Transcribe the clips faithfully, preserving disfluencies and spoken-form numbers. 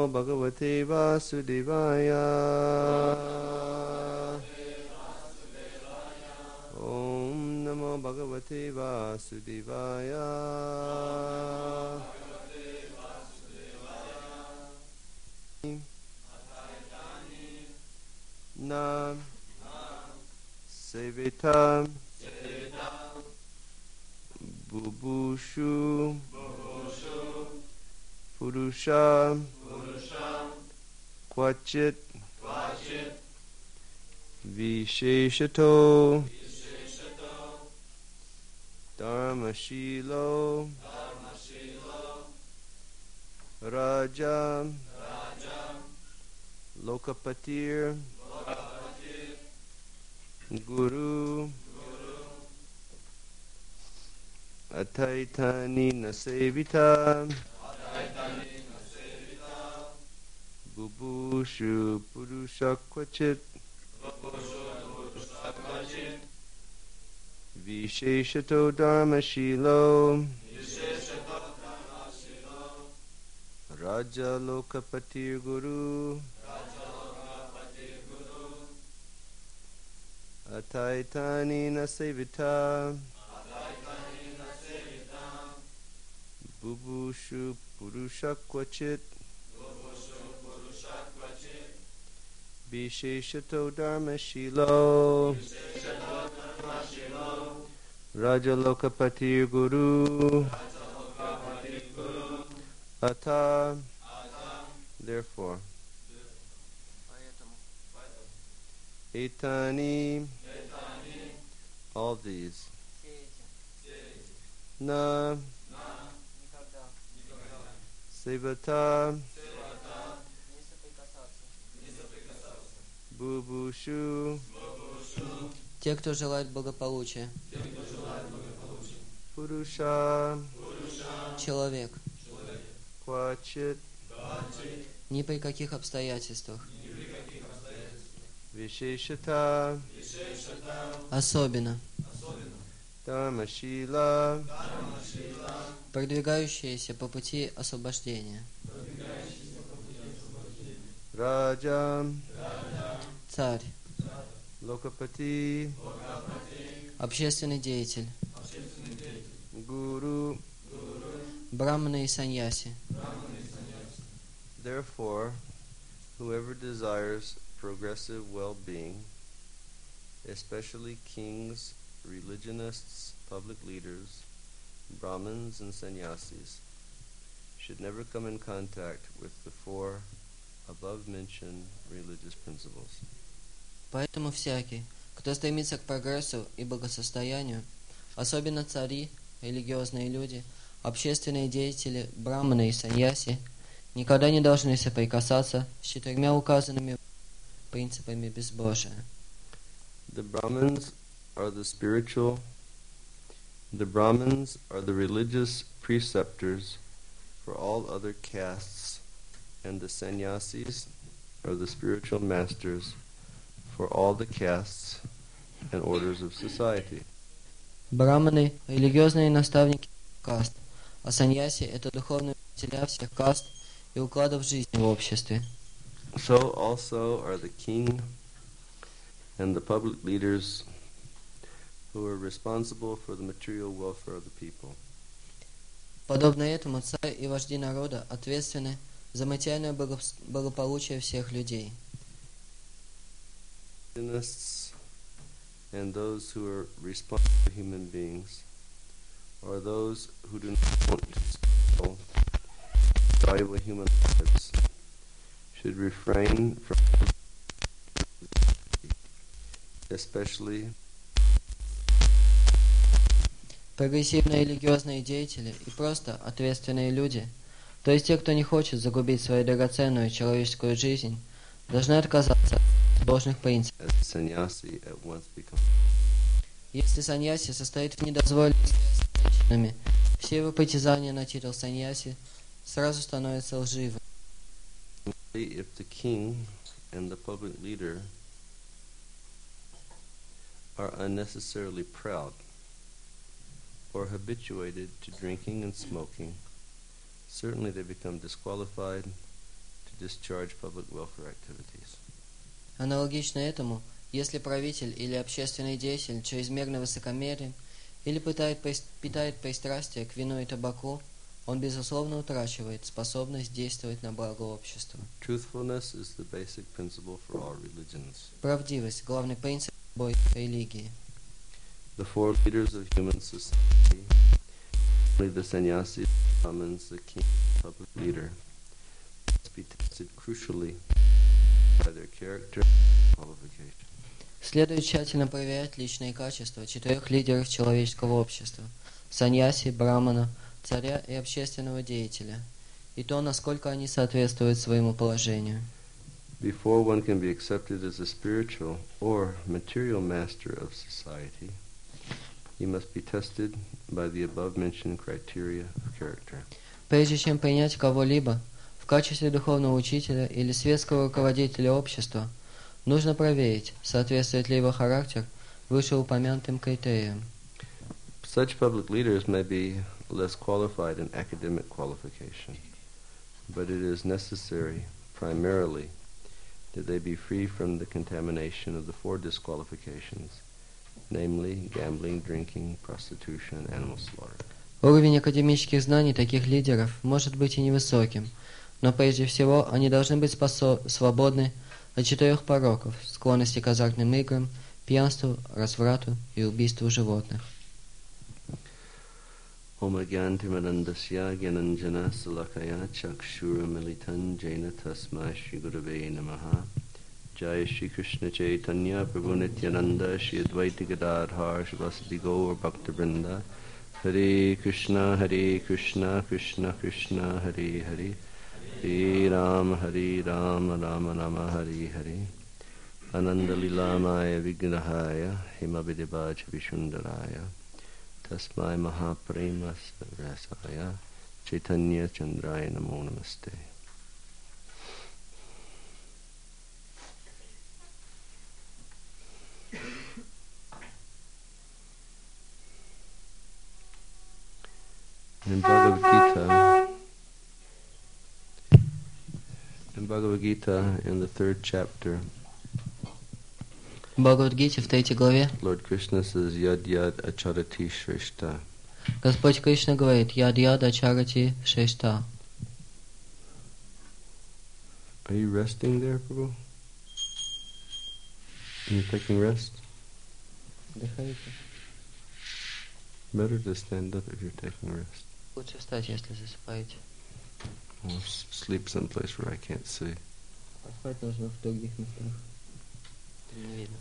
Namo Bhagavate Vasudevaya. Om Namo Bhagavate Vasudevaya. Na Sevita Bubushu Purusha Kvachit Visheshato Dharmashilo Raja Lokapatir Guru Ataitani Nasevita Bubushu Purusha Kvachit Visheshato Dharmashilo Raja Lokapatir Guru Ataitani Nasevita Bubushu Purusha Kvachit Visheshato Dharmashilo Raja Lokapatir Guru Ata. Therefore, Etani, all these, Na, Sevata, Bubushu, те, кто желает благополучия, Purusha, человек, Kvachit, ни при каких обстоятельствах, Visheshata, особенно Dharmashila, продвигающиеся по пути освобождения, Raja, царь, Lokapati, общественный деятель, Guru. браманы и саньяси. Therefore, whoever desires progressive well-being, especially kings, religionists, public leaders, Brahmins, and sannyasis, should never come in contact with the four above-mentioned religious principles. Поэтому всякий, кто стремится к прогрессу и благосостоянию, особенно цари, религиозные люди, общественные деятели, браманы и саньяси, никогда не должны соприкасаться с четырьмя указанными принципами безбожия. The Brahmins are the spiritual, the Brahmins are the religious preceptors for all other castes, and the sannyasis are the spiritual masters for all the castes and orders of society. Браманы – религиозные наставники каст, а саньяси – это духовные учителя всех каст и укладов жизни в обществе. So also are the king and the public leaders who are responsible for the material welfare of the people. Подобно этому царь и вожди народа ответственны за материальное благополучие всех людей. And those who are responsible for human beings, or those who do not want to steal valuable human lives, should refrain from, especially Прогрессивные религиозные деятели и просто ответственные люди, то есть те, кто не хочет загубить свою драгоценную человеческую жизнь, должны отказаться от должных принципов. Если саньяси состоит в недозволенной связи с женщинами, все его притязания на титул саньяси сразу становятся лживыми. If the king and the public leader are unnecessarily proud or habituated to drinking and smoking, certainly they become disqualified to to discharge public welfare activities. Аналогично этому, если правитель или общественный деятель чрезмерно высокомерен или питает, питает пристрастие к вину и табаку, он, безусловно, утрачивает способность действовать на благо общества. Truthfulness is the basic principle for all religions. Правдивость – главный принцип любой религии. The four leaders of human society, namely the sannyasi, the brahmins, the king, the public leader, must be tested crucially by their character and qualification. Следует тщательно проверять личные качества четырех лидеров человеческого общества – саньяси, брамана, царя и общественного деятеля, и то, насколько они соответствуют своему положению. Before one can be accepted as a spiritual or material master of society, he must be tested by the above-mentioned criteria of character. Прежде чем принять кого-либо в качестве духовного учителя или светского руководителя общества, нужно проверить, соответствует ли его характер вышеупомянутым критериям. Such public leaders may be less qualified in academic qualification, but it is necessary, primarily, that they be free from the contamination of the four disqualifications, namely gambling, drinking, prostitution, and animal slaughter. Уровень академических знаний таких лидеров может быть и невысоким, но прежде всего они должны быть способ... свободны от четырех пороков – склонности к азартным играм, пьянству, разврату и убийству животных. Om Agyantimarandasya Gyananjana Salakaya Chakshura Militan Jaina Tasma Shri Gurave Namaha Jai Shri Krishna Chaitanya Prabhu Nityananda Shri Advaita Gadadhar Shivasati Gaur Bhakta Vrinda Hare Krishna Hare Krishna Krishna Krishna Hare Hare Hare Ram Hare Ram Rama Rama Hare Hare Ananda Lila Maya Vignahaya Himabidibaj Vishundaraya Tasmai Mahaprema Rasaya Chaitanya Chandraya Namo Namaste. In Bhagavad Gita, in Bhagavad Gita, in the third chapter, В Бхагавад-гите в третьей главе Lord Krishna says, Yad Yad Acharati Shrishta. Господь Кришна говорит: Яд яд ачарати шрешта. Are you resting there, Prabhu? Are you taking rest? Дыхайте. Better to stand up if you're taking rest. Лучше встать, если засыпаете. Or s- sleep someplace where I can't see. Поспать нужно в других местах. Не видно.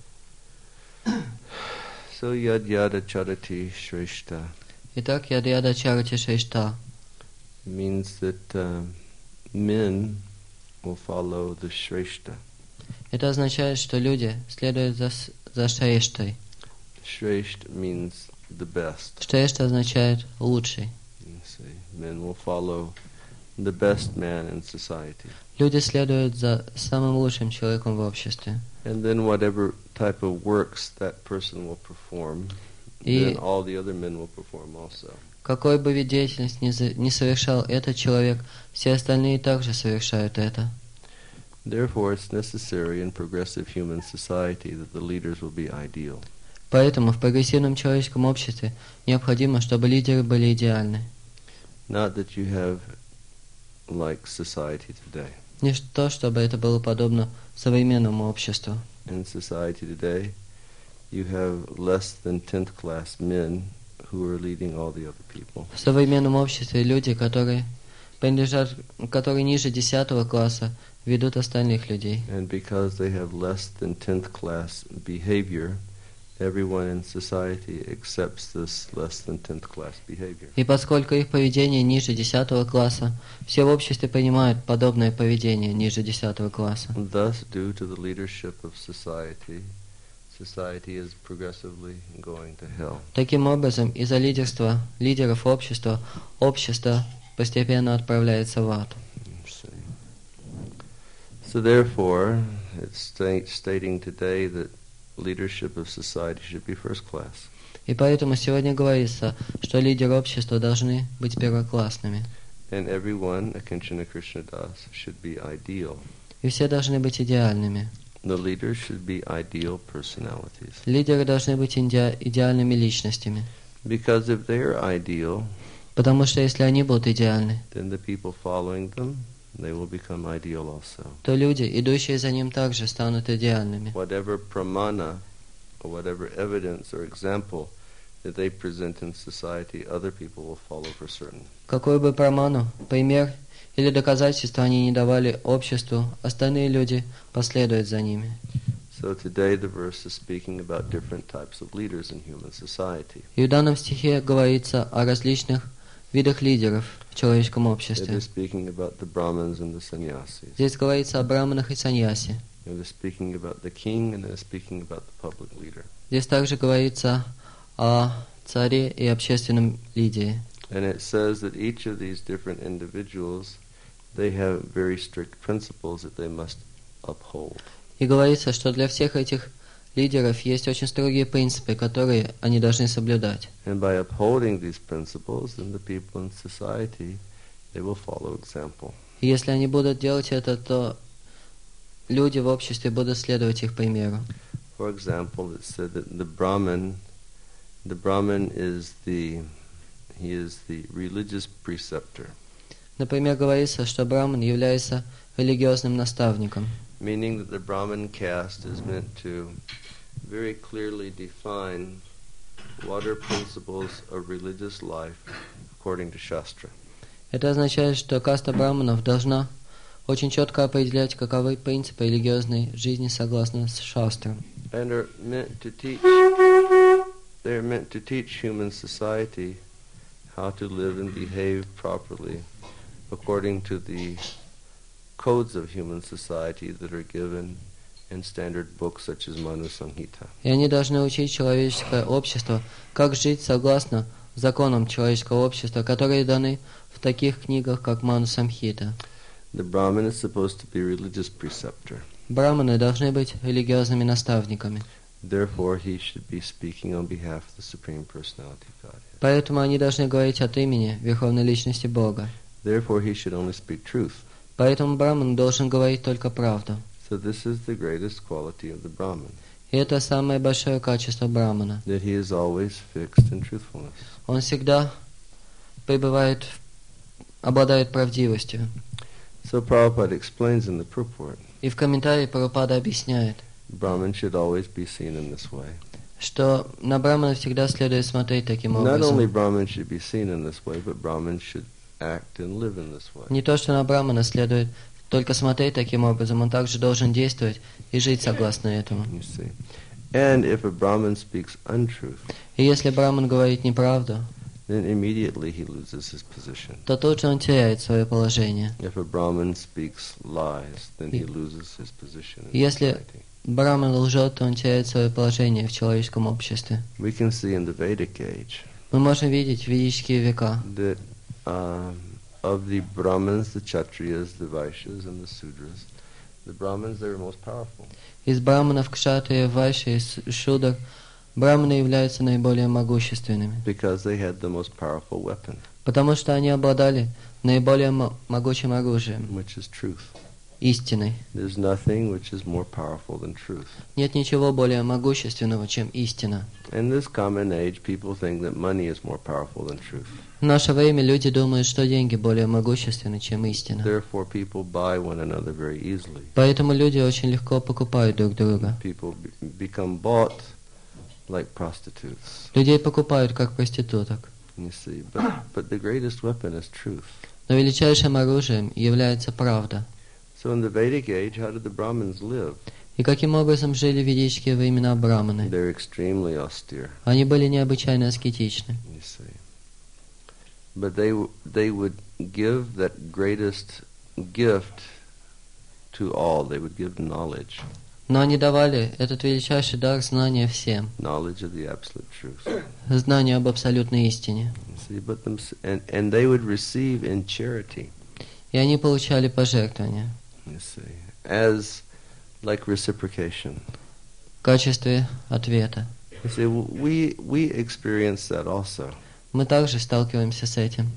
So Yad Yad Acharati Shrishta Итак, яд яд ачарати шрешта. means that uh, men will follow the Shrishta. Это означает, что люди следуют за, с- за шрештой. Shresht means the best. Шрешта означает лучший. You see, men will follow the best man in society. Люди следуют за самым лучшим человеком в обществе. And then whatever type of works that person will perform, И then all the other men will perform also. какой бы вид деятельности ни, за- ни совершал этот человек, все остальные также совершают это. Therefore, it's necessary in progressive human society that the leaders will be ideal. Поэтому в прогрессивном человеческом обществе необходимо, чтобы лидеры были идеальны. Not that you have like society today. Не то, чтобы это было подобно современному обществу. In society today, you have less than tenth class men who are leading all the other people. В современном обществе люди, которые принадлежат, которые ниже десятого класса, ведут остальных людей. And because they have less than tenth class behavior, everyone in society accepts this less than tenth class behavior. И поскольку их поведение ниже десятого класса, все в обществе принимают подобное поведение ниже десятого класса. Thus, due to the leadership of society, society is progressively going to hell. Таким образом, из-за лидерства лидеров общества, общество постепенно отправляется в ад. So therefore, it's sta- stating today that leadership of society should be first class. И поэтому сегодня говорится, что лидеры общества должны быть первоклассными. And everyone, Akinchana Krishna Das, should be ideal. И все должны быть идеальными. The leaders should be ideal personalities. Лидеры должны быть иде- идеальными личностями. Because if they are ideal, Потому что если они будут идеальны, then the people following them, they will become ideal also. то люди, идущие за ним, также станут идеальными. Whatever pramana, or whatever evidence or example that they present in society, other people will follow for certain. Какой бы праману, пример или доказательство они не давали обществу, остальные люди последуют за ними. So today the verse is speaking about different types of leaders in human society. И в данном стихе говорится о различных видах лидеров в человеческом It обществе. is speaking about the Brahmins and the sannyasis. Здесь говорится о браманах и саньяси. It is speaking about the king, and it is speaking about the public leader. Здесь также говорится о царе и общественном лидере. And it says that each of these different individuals, they have very strict principles that they must uphold. И говорится, что для всех этих лидеров есть очень строгие принципы, которые они должны соблюдать. And by upholding these principles, then the people in society, they will follow example. И если они будут делать это, то люди в обществе будут следовать их примеру. For example, it said that the Brahmin, the Brahmin is the, he is the religious preceptor. Например, говорится, что браман является религиозным наставником. Meaning that the Brahmin caste is meant to very clearly define what are principles of religious life according to Shastra. Это означает, что каста браманов должна очень четко определять, каковы принципы религиозной жизни согласно с шастрам. And are meant to teach, they are meant to teach human society how to live and behave properly according to the codes of human society that are given in standard books such as Manu Samhita. И они должны учить человеческое общество, как жить согласно законам человеческого общества, которые даны в таких книгах, как Ману Самхита. The Brahmin is supposed to be a religious preceptor. Браманы должны быть религиозными наставниками. Therefore, he should be speaking on behalf of the Supreme Personality of Godhead. Поэтому они должны говорить от имени Верховной Личности Бога. Therefore, he should only speak truth. Поэтому браман должен говорить только правду. So this is the greatest quality of the Brahmin, И это самое большое качество брамана. that he is always fixed in truthfulness. Он всегда пребывает, обладает правдивостью. So Prabhupada explains in the purport, И в комментарии Прабхупада объясняет, Brahman should always be seen in this way. что на брамана всегда следует смотреть таким Not only образом. Brahman should be seen in this way, but Brahman should act and live in this way. Не то, что на брамана следует только смотреть таким образом, он также должен действовать и жить согласно этому. You see. And if a Brahmin speaks untruth, И если браман говорит неправду, then immediately he loses his position. то тут же он теряет свое положение. If a Brahmin speaks lies, then he loses his position in Если society. браман лжет, то он теряет свое положение в человеческом обществе. We can see in the Vedic age Мы можем видеть в ведические века, that um, of the Brahmins, the Kshatriyas, the Vaishyas, and the Sudras, the Brahmins, they were most powerful. из браманов, кшатрия, вайши и шудр, браманы являются наиболее могущественными, Because they had the most powerful weapon, потому что они обладали наиболее мо- могучим оружием, which is truth. истиной. There's nothing which is more powerful than truth. Нет ничего более могущественного, чем истина. In this common age, people think that money is more powerful than truth. В наше время люди думают, что деньги более могущественны, чем истина. Therefore, people buy one another very easily. Поэтому люди очень легко покупают друг друга. People be- become bought like prostitutes. Людей покупают как проституток. You see, but but the greatest weapon is truth. Но величайшим оружием является правда. So in the Vedic age, how did the Brahmins live? И каким образом жили в ведические времена браманы? They're extremely austere. Они были необычайно аскетичны. You see, but they w- they would give that greatest gift to all. They would give knowledge, Но они давали этот величайший дар знания всем, knowledge of the absolute truth. знание об абсолютной истине. You see, but them and and they would receive in charity. И они получали пожертвования You see, as like reciprocation. в качестве ответа. You see, we we experience that also. Мы также сталкиваемся с этим.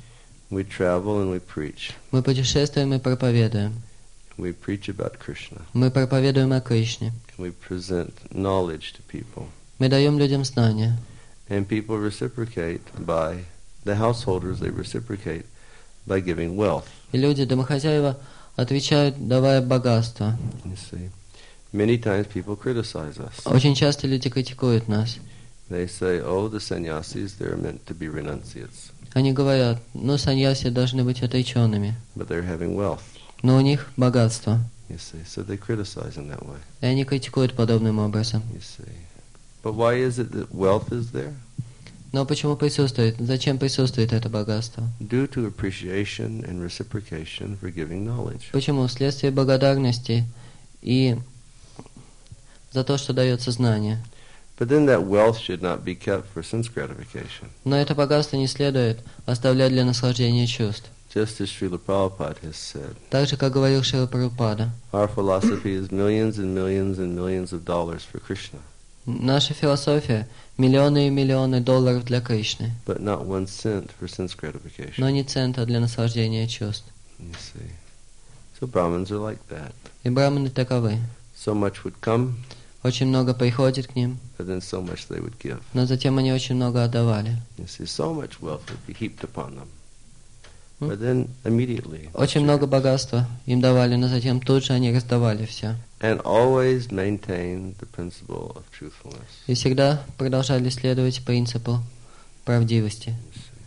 We travel and we preach. Мы путешествуем и проповедуем. We preach about Krishna. Мы проповедуем о Кришне. We present knowledge to people. Мы даем людям знания. And people reciprocate by, the householders, they reciprocate by giving wealth. И люди, домохозяева, отвечают, давая богатство. You see, many times people criticize us. Очень часто люди критикуют нас. They say, oh, the sannyasis, they're meant to be renunciates. Они говорят, ну, саньяси должны быть отреченными. But they're having wealth. Но у них богатство. You see, so they criticize in that way. И они критикуют подобным образом. You see. But why is it that wealth is there? Но почему присутствует? Зачем присутствует это богатство? Due to appreciation and reciprocation for giving knowledge. Почему? Вследствие благодарности и за то, что дается знание. But then that wealth should not be kept for sense gratification. Но это богатство не следует оставлять для наслаждения чувств. Just as Srila Prabhupada has said, Так же, как говорил Шрила Прабхупада, our philosophy is millions and millions and millions of dollars for Krishna, наша философия – миллионы и миллионы долларов для Кришны, but not one cent for sense gratification. но не цента для наслаждения чувств. You see. So Brahmins are like that. И браманы таковы. So much would come, Очень много приходит к ним, but then so much they would give. но затем они очень много отдавали. You see, so much wealth would be heaped upon them. Hmm? But then immediately, Очень много богатства им давали, но затем тут же они раздавали все. and always maintain the principle of truthfulness. И всегда продолжали следовать принципу правдивости.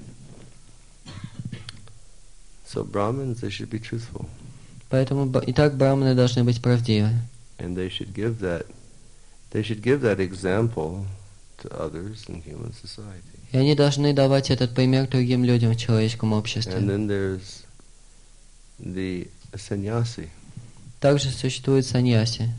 So Brahmins, they should be truthful, Поэтому б- и так браманы должны быть правдивы. and they should give that, they should give that example to others in human society. И они должны давать этот пример другим людям в человеческом обществе. And then there's the sannyasi. Также существует саньяси.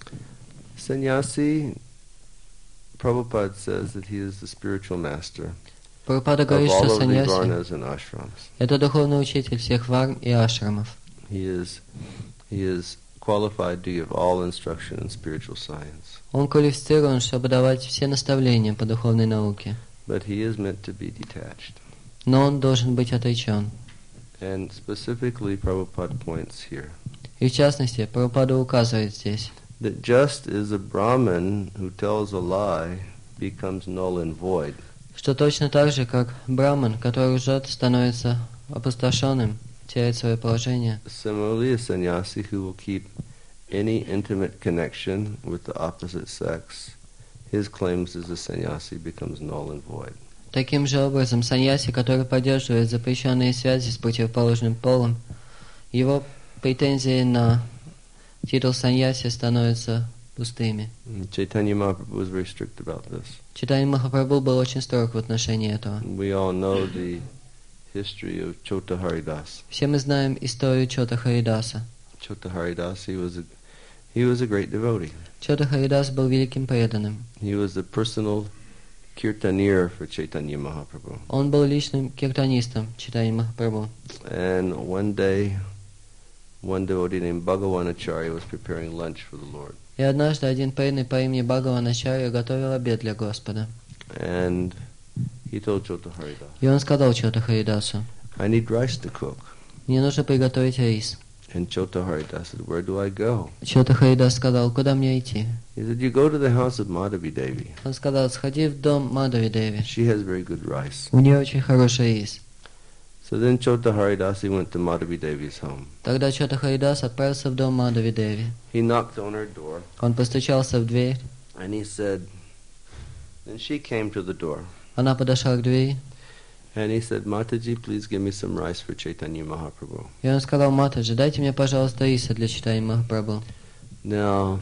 Sannyasi, Prabhupada says that he is the spiritual master Прабхупада of говорит, all что of the саньяси varnas and ashrams. – это духовный учитель всех варн и ашрамов. He is, he is qualified to give all instruction in spiritual science. Он квалифицирован, чтобы давать все наставления по духовной науке. But he is meant to be detached. Но он должен быть отречен. And specifically, Prabhupada points here И в частности, Прабхупада указывает здесь, that just as a Brahmin who tells a lie becomes null and void, что точно так же, как браман, который лжет, становится опустошенным, теряет свое положение, similarly, a sannyasi who will keep any intimate connection with the opposite sex, his claims as a sannyasi becomes null and void. таким же образом, саньяси, который поддерживает запрещенные связи с противоположным полом, его претензии на титул саньяси становятся пустыми. And Chaitanya Mahaprabhu was very strict about this. Чайтанья Махапрабху был очень строг в отношении этого. We all know the history of Chota Haridas. Все мы знаем историю Чота Харидаса. Chota Haridas, he was a, he was a great devotee. Чота Харидас был великим преданным. He was the personal kirtanir for Chaitanya Mahaprabhu. Он был личным киртанистом Чайтаньи Махапрабху. And one day, one devotee named Bhagavanacharya was preparing lunch for the Lord. И однажды один преданный по имени Бхагаваначарья готовил обед для Господа. And he told Chota Haridas, И он сказал Чота Харидасу, I need rice to cook. мне нужно приготовить рис. And Chota Haridas said, where do I go? Чота Харидас сказал, куда мне идти? He said, you go to the house of Madhavi Devi. Он сказал, сходи в дом Мадхави Деви. She has very good rice. У нее очень хороший рис. So then Chota Haridas, he went to Madhavi Devi's home. Тогда Чота Харидас отправился в дом Мадхави Деви. He knocked on her door, Он постучался в дверь. and he said, then she came to the door. Она подошла к двери. And he said, Mataji, please give me some rice for Chaitanya Mahaprabhu. И он сказал, Матаджи, дайте мне, пожалуйста, риса для Чайтаньи Махапрабху. Now,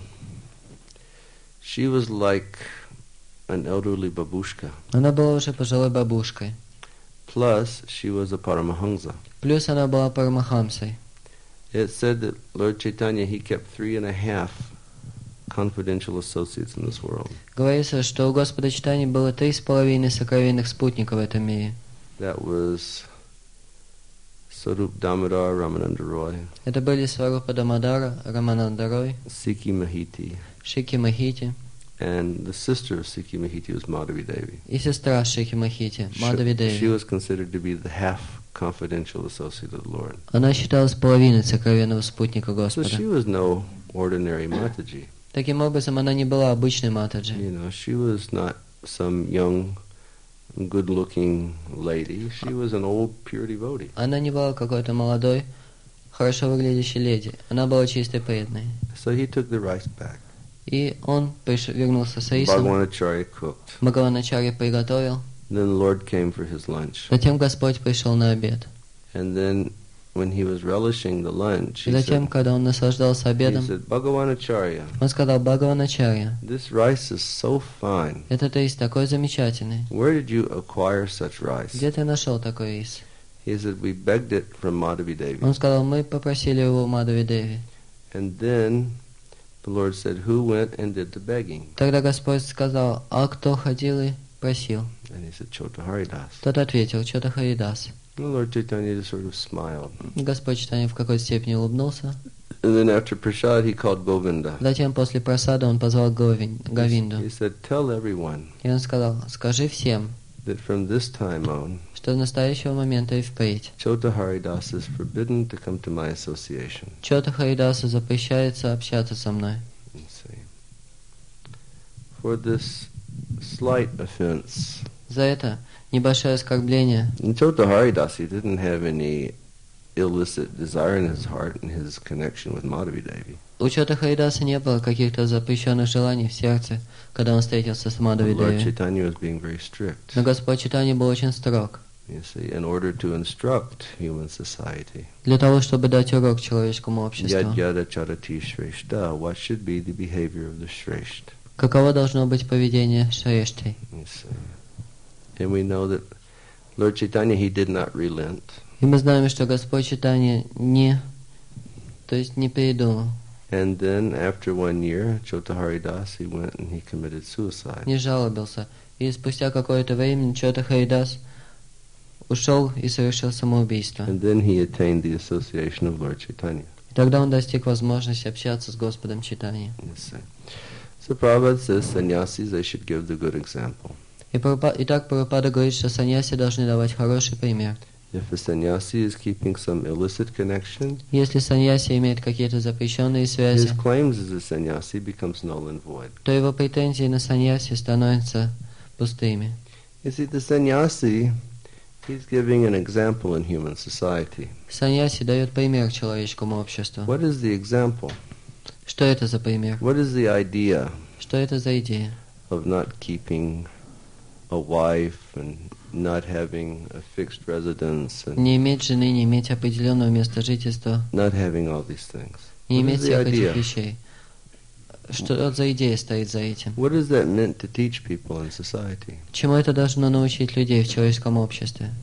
she was like an elderly babushka. Она была уже пожилой бабушкой. Plus, she was a Paramahamsa. Плюс она была парамахамсой. It said that Lord Chaitanya, he kept three and a half confidential associates in this world. Говорится, что у Господа Чайтаньи было три с половиной сокровенных спутника в этом мире. That was Sarup Damodar Ramananda Roy, Это были Сварупа Дамодара, Рамананда Рой, Sikhi Mahiti, Шики Махити and the sister of Sikhi Mahiti was Madhavi Devi. и сестра Шики Махити, She, Мадхави she Деви. was considered to be the half confidential associate of the Lord. Она считалась половиной сокровенного спутника So Господа. she was no ordinary Mataji. Таким образом, она не была обычной Матаджи. You know, she was not some young, good-looking lady. She was an old, pure devotee. Она не была какой-то молодой, хорошо выглядящей леди. Она была чистой преданной. So he took the rice back. И он приш... вернулся с рисом. Bhagavanacharya cooked. Бхагаваначарья приготовил. Then the Lord came for his lunch. Затем Господь пришел на обед. And then when he was relishing the lunch, И he затем, said, когда он наслаждался he обедом, said, Bhagavanacharya, он сказал: Бхагаваначарья, this rice is so fine. этот рис такой замечательный. Where did you acquire such rice? Где ты нашел такой рис? He said, we begged it from Madhavi Devi. Он сказал: мы попросили его у Мадхави Деви. And then the Lord said, who went and did the begging? Тогда Господь сказал: а кто ходил и просил? And he said, Chota Haridas. Тот ответил: Чота Харидас. And the Lord Chaitanya just sort of smiled. Господь Чайтанья в какой-то степени улыбнулся. And then after prasad, he called Govinda. Затем после просада он позвал Говин, Говинду. He said, tell everyone И он сказал: скажи всем, that from this time on, что с настоящего момента и впредь Chota Haridas is forbidden to come to my association. Чота Харидасу запрещается общаться со мной. And see. For this slight offense, За это небольшое оскорбление and Chota Haridas, he didn't have any illicit desire in his heart in his connection with Madhavi Devi. у Чота Харидаса не было каких-то запрещенных желаний в сердце, когда он встретился с Мадхави Lord Деви. Chaitanya was being very strict. Но Господь Чайтанья был очень строг. You see, in order to instruct human society. Для того, чтобы дать урок человеческому обществу. Yad yada charati shreshta. What should be the behavior of the shresht? Каково должно быть поведение Шрешты? You see. And we know that Lord Chaitanya, he did not relent. И мы знаем, что Господь Чайтанья не, то есть не передумал, And then after one year, Chota Haridas, he went and he committed suicide. не жалобился. И спустя какое-то время Чота Харидас ушел и совершил самоубийство. And then he attained the association of Lord Chaitanya. И тогда он достиг возможности общаться с Господом Чайтаньей. You see. So Prabhupada says sannyasis, they should give the good example. И Прабхупа- Итак, Прабхупада говорит, что саньяси должны давать хороший пример. If a sannyasi is keeping some illicit connection, Если саньяси имеет какие-то запрещенные his связи, claims as a sannyasi becomes null and void. то его претензии на саньяси становятся пустыми. You see, the sannyasi, he's giving an example in human society. Саньяси дает пример человеческому обществу. What is the example? Что это за пример? What is the idea Что это за идея? of not keeping a wife and not having a fixed residence and Не иметь жены, не иметь определенного места жительства, not having all these things? не What иметь is the всех этих idea? вещей. Что за идея стоит за этим? What is that meant to teach people in society? Чему это должно научить людей в человеческом обществе?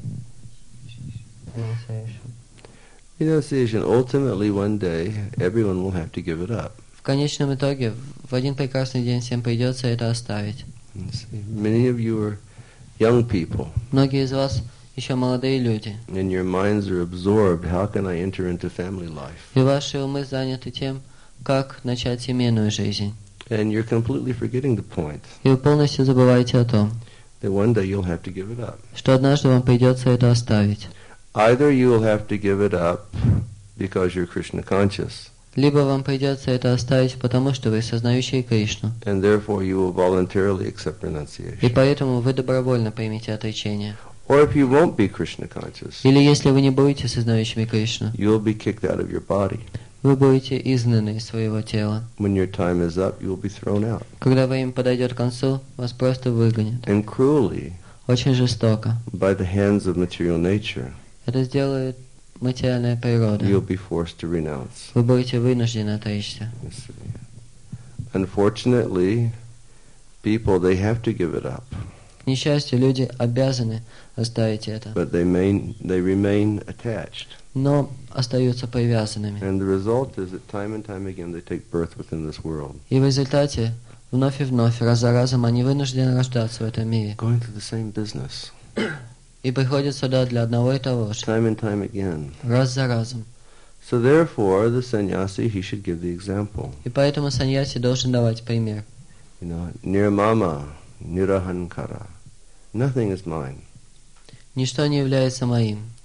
Renunciation. Ultimately, one day, everyone will have to give it up. В конечном итоге, в один прекрасный день всем придется это оставить. You see, many of you are young people, Многие из вас еще молодые люди, and your minds are absorbed. How can I enter into family life? и ваши умы заняты тем, как начать семейную жизнь. And you're completely forgetting the point И вы полностью забываете о том, that one day you'll have to give it up. что однажды вам придется это оставить. Either you will have to give it up because you're Krishna conscious, Либо вам придется это оставить, потому что вы сознающие Кришну, and therefore you will voluntarily accept и renunciation. поэтому вы добровольно примете отречение. Or if you won't be Krishna conscious, Или если вы не будете сознающими Кришну, you'll be kicked out of your body. вы будете изгнаны из своего тела. When your time is up, you will be thrown out. Когда время подойдет к концу, вас просто выгонят. And cruelly, Очень жестоко. by the hands of material nature, Это сделает материальная природа. you'll be forced to renounce. Вы будете вынуждены отречься. You see. Unfortunately, people, they have to give it up, К несчастью, люди обязаны оставить это, but they, main, they remain attached. но остаются привязанными. And the result is that time and time again they take birth within this world, И в результате, вновь и вновь, раз за разом, они вынуждены рождаться в этом мире. going through the same business, И приходят сюда для одного и того же, time and time again. раз за разом. So therefore, the sannyasi, he should give the example. И поэтому саньяси должен давать пример. You know, nirmama, nirahankara, nothing is mine. Ничто не является моим.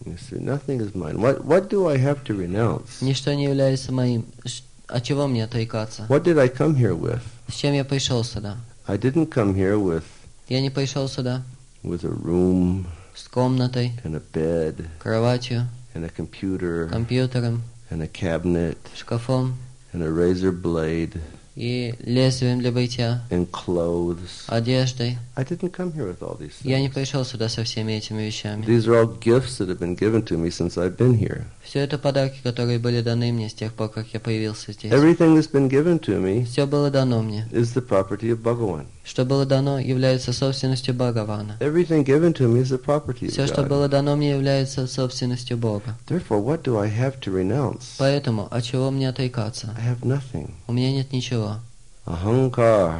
You see, nothing is mine. What what do I have to renounce? Ничто не является моим. Ш- От чего мне отрекаться? What did I come here with? С чем я пришел сюда? I didn't come here with Я не пришел сюда with a room с комнатой, and a bed кроватью, and a computer компьютером, and a cabinet шкафом and a razor blade и лезвием для бритья, and clothes. одеждой. I didn't come here with all these Я не things. пришел сюда со всеми этими вещами. These are all gifts that have been given to me since I've been here. Все это подарки, которые были даны мне с тех пор, как я появился здесь. Everything that's been given to me Все было дано мне. is the property of Bhagavan. Что было дано, является собственностью Бхагавана. Everything given to me is the property Все, of что God. было дано мне, является собственностью Бога. Therefore, what do I have to renounce? Поэтому, от чего мне отрекаться? I have nothing. У меня нет ничего. Ahankar,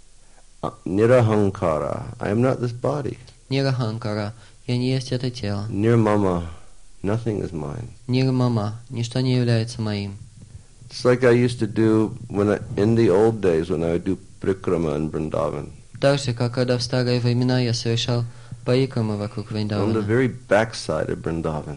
uh, nirahankara. I am not this body. Нираханкара, я не есть это тело. Nirmama, nothing is mine. Нирмама, ничто не является моим. It's like I used to do when I, in the old days when I would do Prikrama in Vrindavan. Так же, как когда в старые времена я совершал парикрамы вокруг On the Вриндавана. very backside of Vrindavan.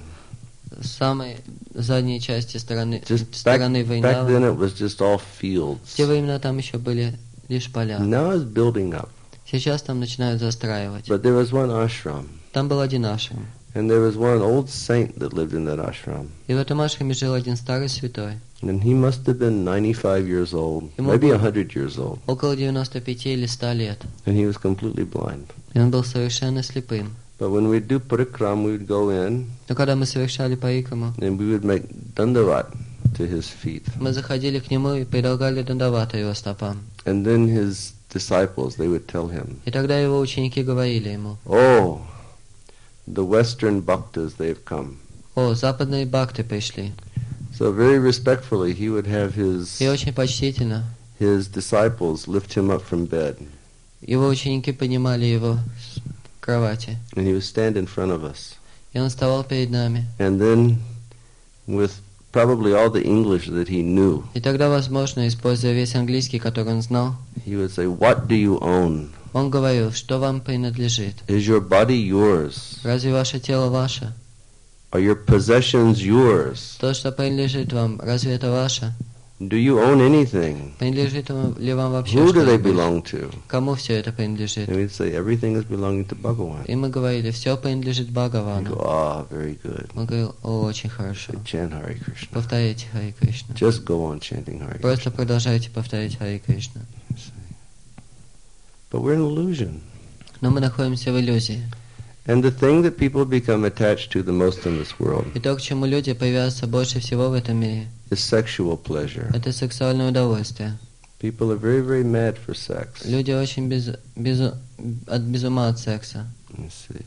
В самой задней части стороны, Just back, стороны back then Вриндавана. it was just all В fields. те времена там еще были лишь поля. Now it's building up. Сейчас там начинают застраивать. But there was one ashram. Там был один ашрам. And there was one old saint that lived in that ashram. И в этом ашраме жил один старый святой. And he must have been ninety-five years old, Ему maybe было one hundred years old. около девяноста пяти или ста лет. And he was completely blind. И он был совершенно слепым. But when we'd do parikram, we would go in Но когда мы совершали парикраму, and we would make dandavat to his feet. мы заходили к нему и предлагали дандавата его стопам. And then his disciples, they would tell him, И тогда его ученики говорили ему: "Oh, the Western bhaktas, they've come." «О, западные бхакты пришли». So very respectfully, he would have his И очень почтительно his disciples lift him up from bed, его ученики поднимали его с кровати. and he would stand in front of us. И он вставал перед нами. And then, with probably all the English that he knew, И тогда, возможно, используя весь английский, который он знал, he would say, "What do you own? он говорил: «Что вам принадлежит? Is your body yours? Разве ваше тело ваше? Are your possessions yours? То, что принадлежит вам, разве это ваше? Do you own anything? Принадлежит вам- ли вам вообще Who do they что-нибудь? belong to?" Кому все это принадлежит?» And we'd say, "Everything is belonging to Bhagavan." И мы говорили: «Все принадлежит He'd Бхагавану». go, "Ah, very good. Он говорил: «О, очень хорошо. Chant Hare Krishna. Повторяйте Хари Кришна. Just go on chanting Hare Krishna." Просто продолжайте повторять Хари Кришна». But we're in illusion. Но мы находимся в иллюзии. And the thing that people become attached to the most in this world И то, к чему люди привязываются больше всего в этом мире, is sexual pleasure. это сексуальное удовольствие. People are very, very mad for sex. Люди очень без, безу- от без ума от секса. Let's see.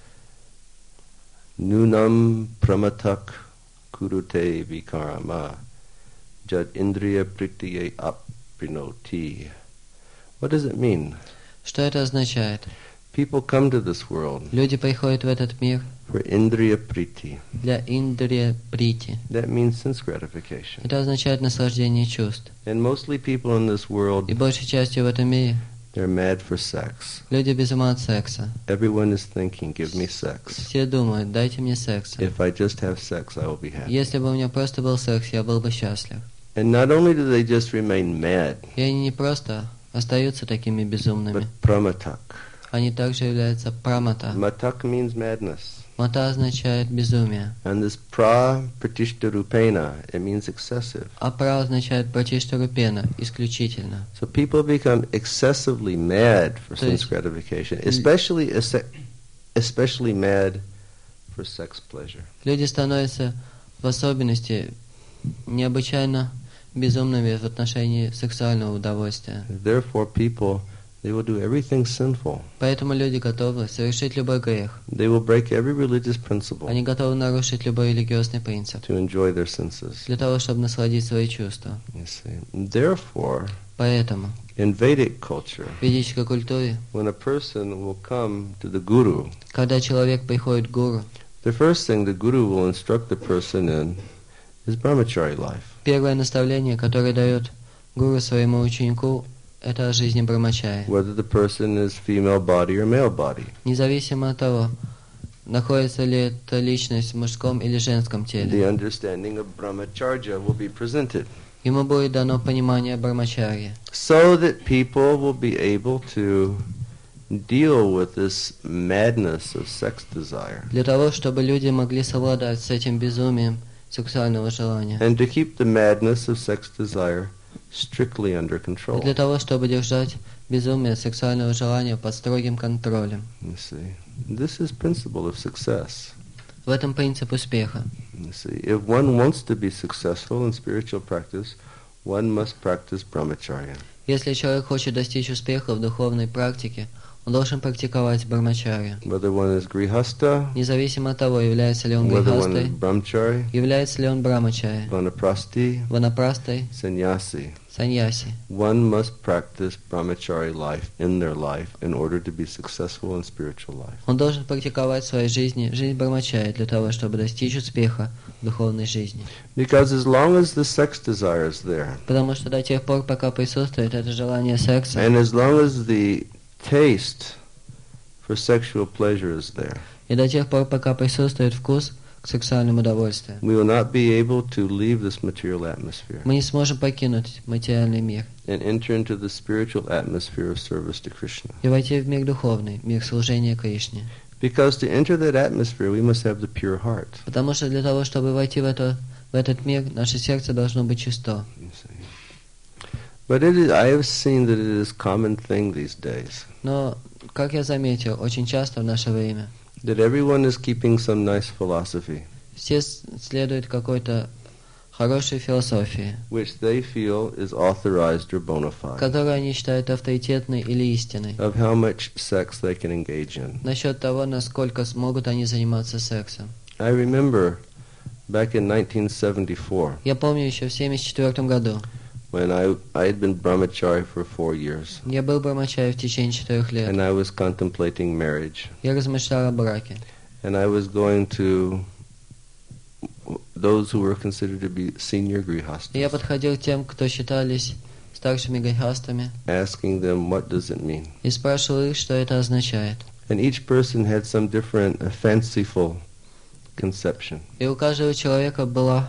Nunam pramatak kurute vikarama jad indriya pritiye aprinoti. What does it mean? Что это означает? People come to this world Люди приходят в этот мир for indriya priti. для индрия прити. That means sense gratification. Это означает наслаждение чувств. And mostly people in this world, И большей частью в этом мире they're mad for sex. люди без ума от секса. Everyone is thinking, give me sex. Все думают: дайте мне секса. If I just have sex, I will be happy. Если бы у меня просто был секс, я был бы счастлив. And not only do they just remain mad, И они не просто остаются такими but безумными. pramatak. Они также являются прамата. Matak means madness. Мата означает безумие. And this pra pratishta rupena, it means excessive. А пра означает пратиштарупена, исключительно. So people become excessively mad for То sense есть- gratification, especially especially mad for sex pleasure. Люди становятся в особенности необычайно безумными в отношении сексуального удовольствия. Therefore, people, they will do everything sinful. Поэтому люди готовы совершить любой грех. They will break every religious principle Они готовы нарушить любой религиозный принцип to enjoy their senses. для того, чтобы насладить свои чувства. You see. Therefore, Поэтому in Vedic culture, в ведической культуре, when a person will come to the guru, когда человек приходит к гуру, the first thing the guru will instruct the person in is brahmachari life. первое наставление, которое дает гуру своему ученику, это о жизни брамачари. Whether the person is female body or male body. Независимо от того, находится ли эта личность в мужском или женском теле. The understanding of brahmacharya will be presented, Ему будет дано понимание брамачарьи, so that people will be able to deal with this madness of sex desire, для того, чтобы люди могли совладать с этим безумием сексуального желания, and to keep the madness of sex desire strictly under и control. для того, чтобы держать безумие сексуального желания под строгим контролем. You see, this is principle of success. В этом принцип успеха. You see, if one wants to be successful in spiritual practice, one must practice brahmacharya. Если человек хочет достичь успеха в духовной практике, он должен практиковать брамачарью. Whether one is grihasta, Независимо от того, является ли он whether one грихастой, is brahmachari, является ли он брамачарой, vanaprasti, ванапрастой, sannyasi, саньяси. one must practice brahmachari life in their life in order to be successful in spiritual life. Он должен практиковать в своей жизни жизнь брамачари для того, чтобы достичь успеха в духовной жизни. Because as long as the sex desire is there, Потому что до тех пор, пока присутствует это желание секса, and as long as the taste for sexual pleasure is there, и до тех пор, пока присутствует вкус к сексуальному удовольствию, we will not be able to leave this material atmosphere мы не сможем покинуть материальный мир and enter into the spiritual atmosphere of service to Krishna. и войти в мир духовный, мир служения Кришне. Because to enter that atmosphere, we must have the pure heart. Потому что для того, чтобы войти в, это, в этот мир, наше сердце должно быть чисто. You see. But it is, I have seen that it is a common thing these days, Но, как я заметил, очень часто в наше время that everyone is keeping some nice philosophy, все с- следуют какой-то хорошей философии, which they feel is authorized or bona fide, которую они считают авторитетной или истинной, of how much sex they can engage in. насчет того, насколько смогут они заниматься сексом. I remember back in nineteen seventy-four, Я помню еще в семьдесят четвёртом году, when I, I had been brahmachari for four years, я был брамачари в течение четырех лет. and I was contemplating marriage, Я размышлял о браке. and I was going to those who were considered to be senior И я grihastas, подходил к тем, кто считались старшими грехастами, asking them what does it mean. и спрашивал их, что это означает. And each person had some different uh, fanciful conception. И у каждого человека была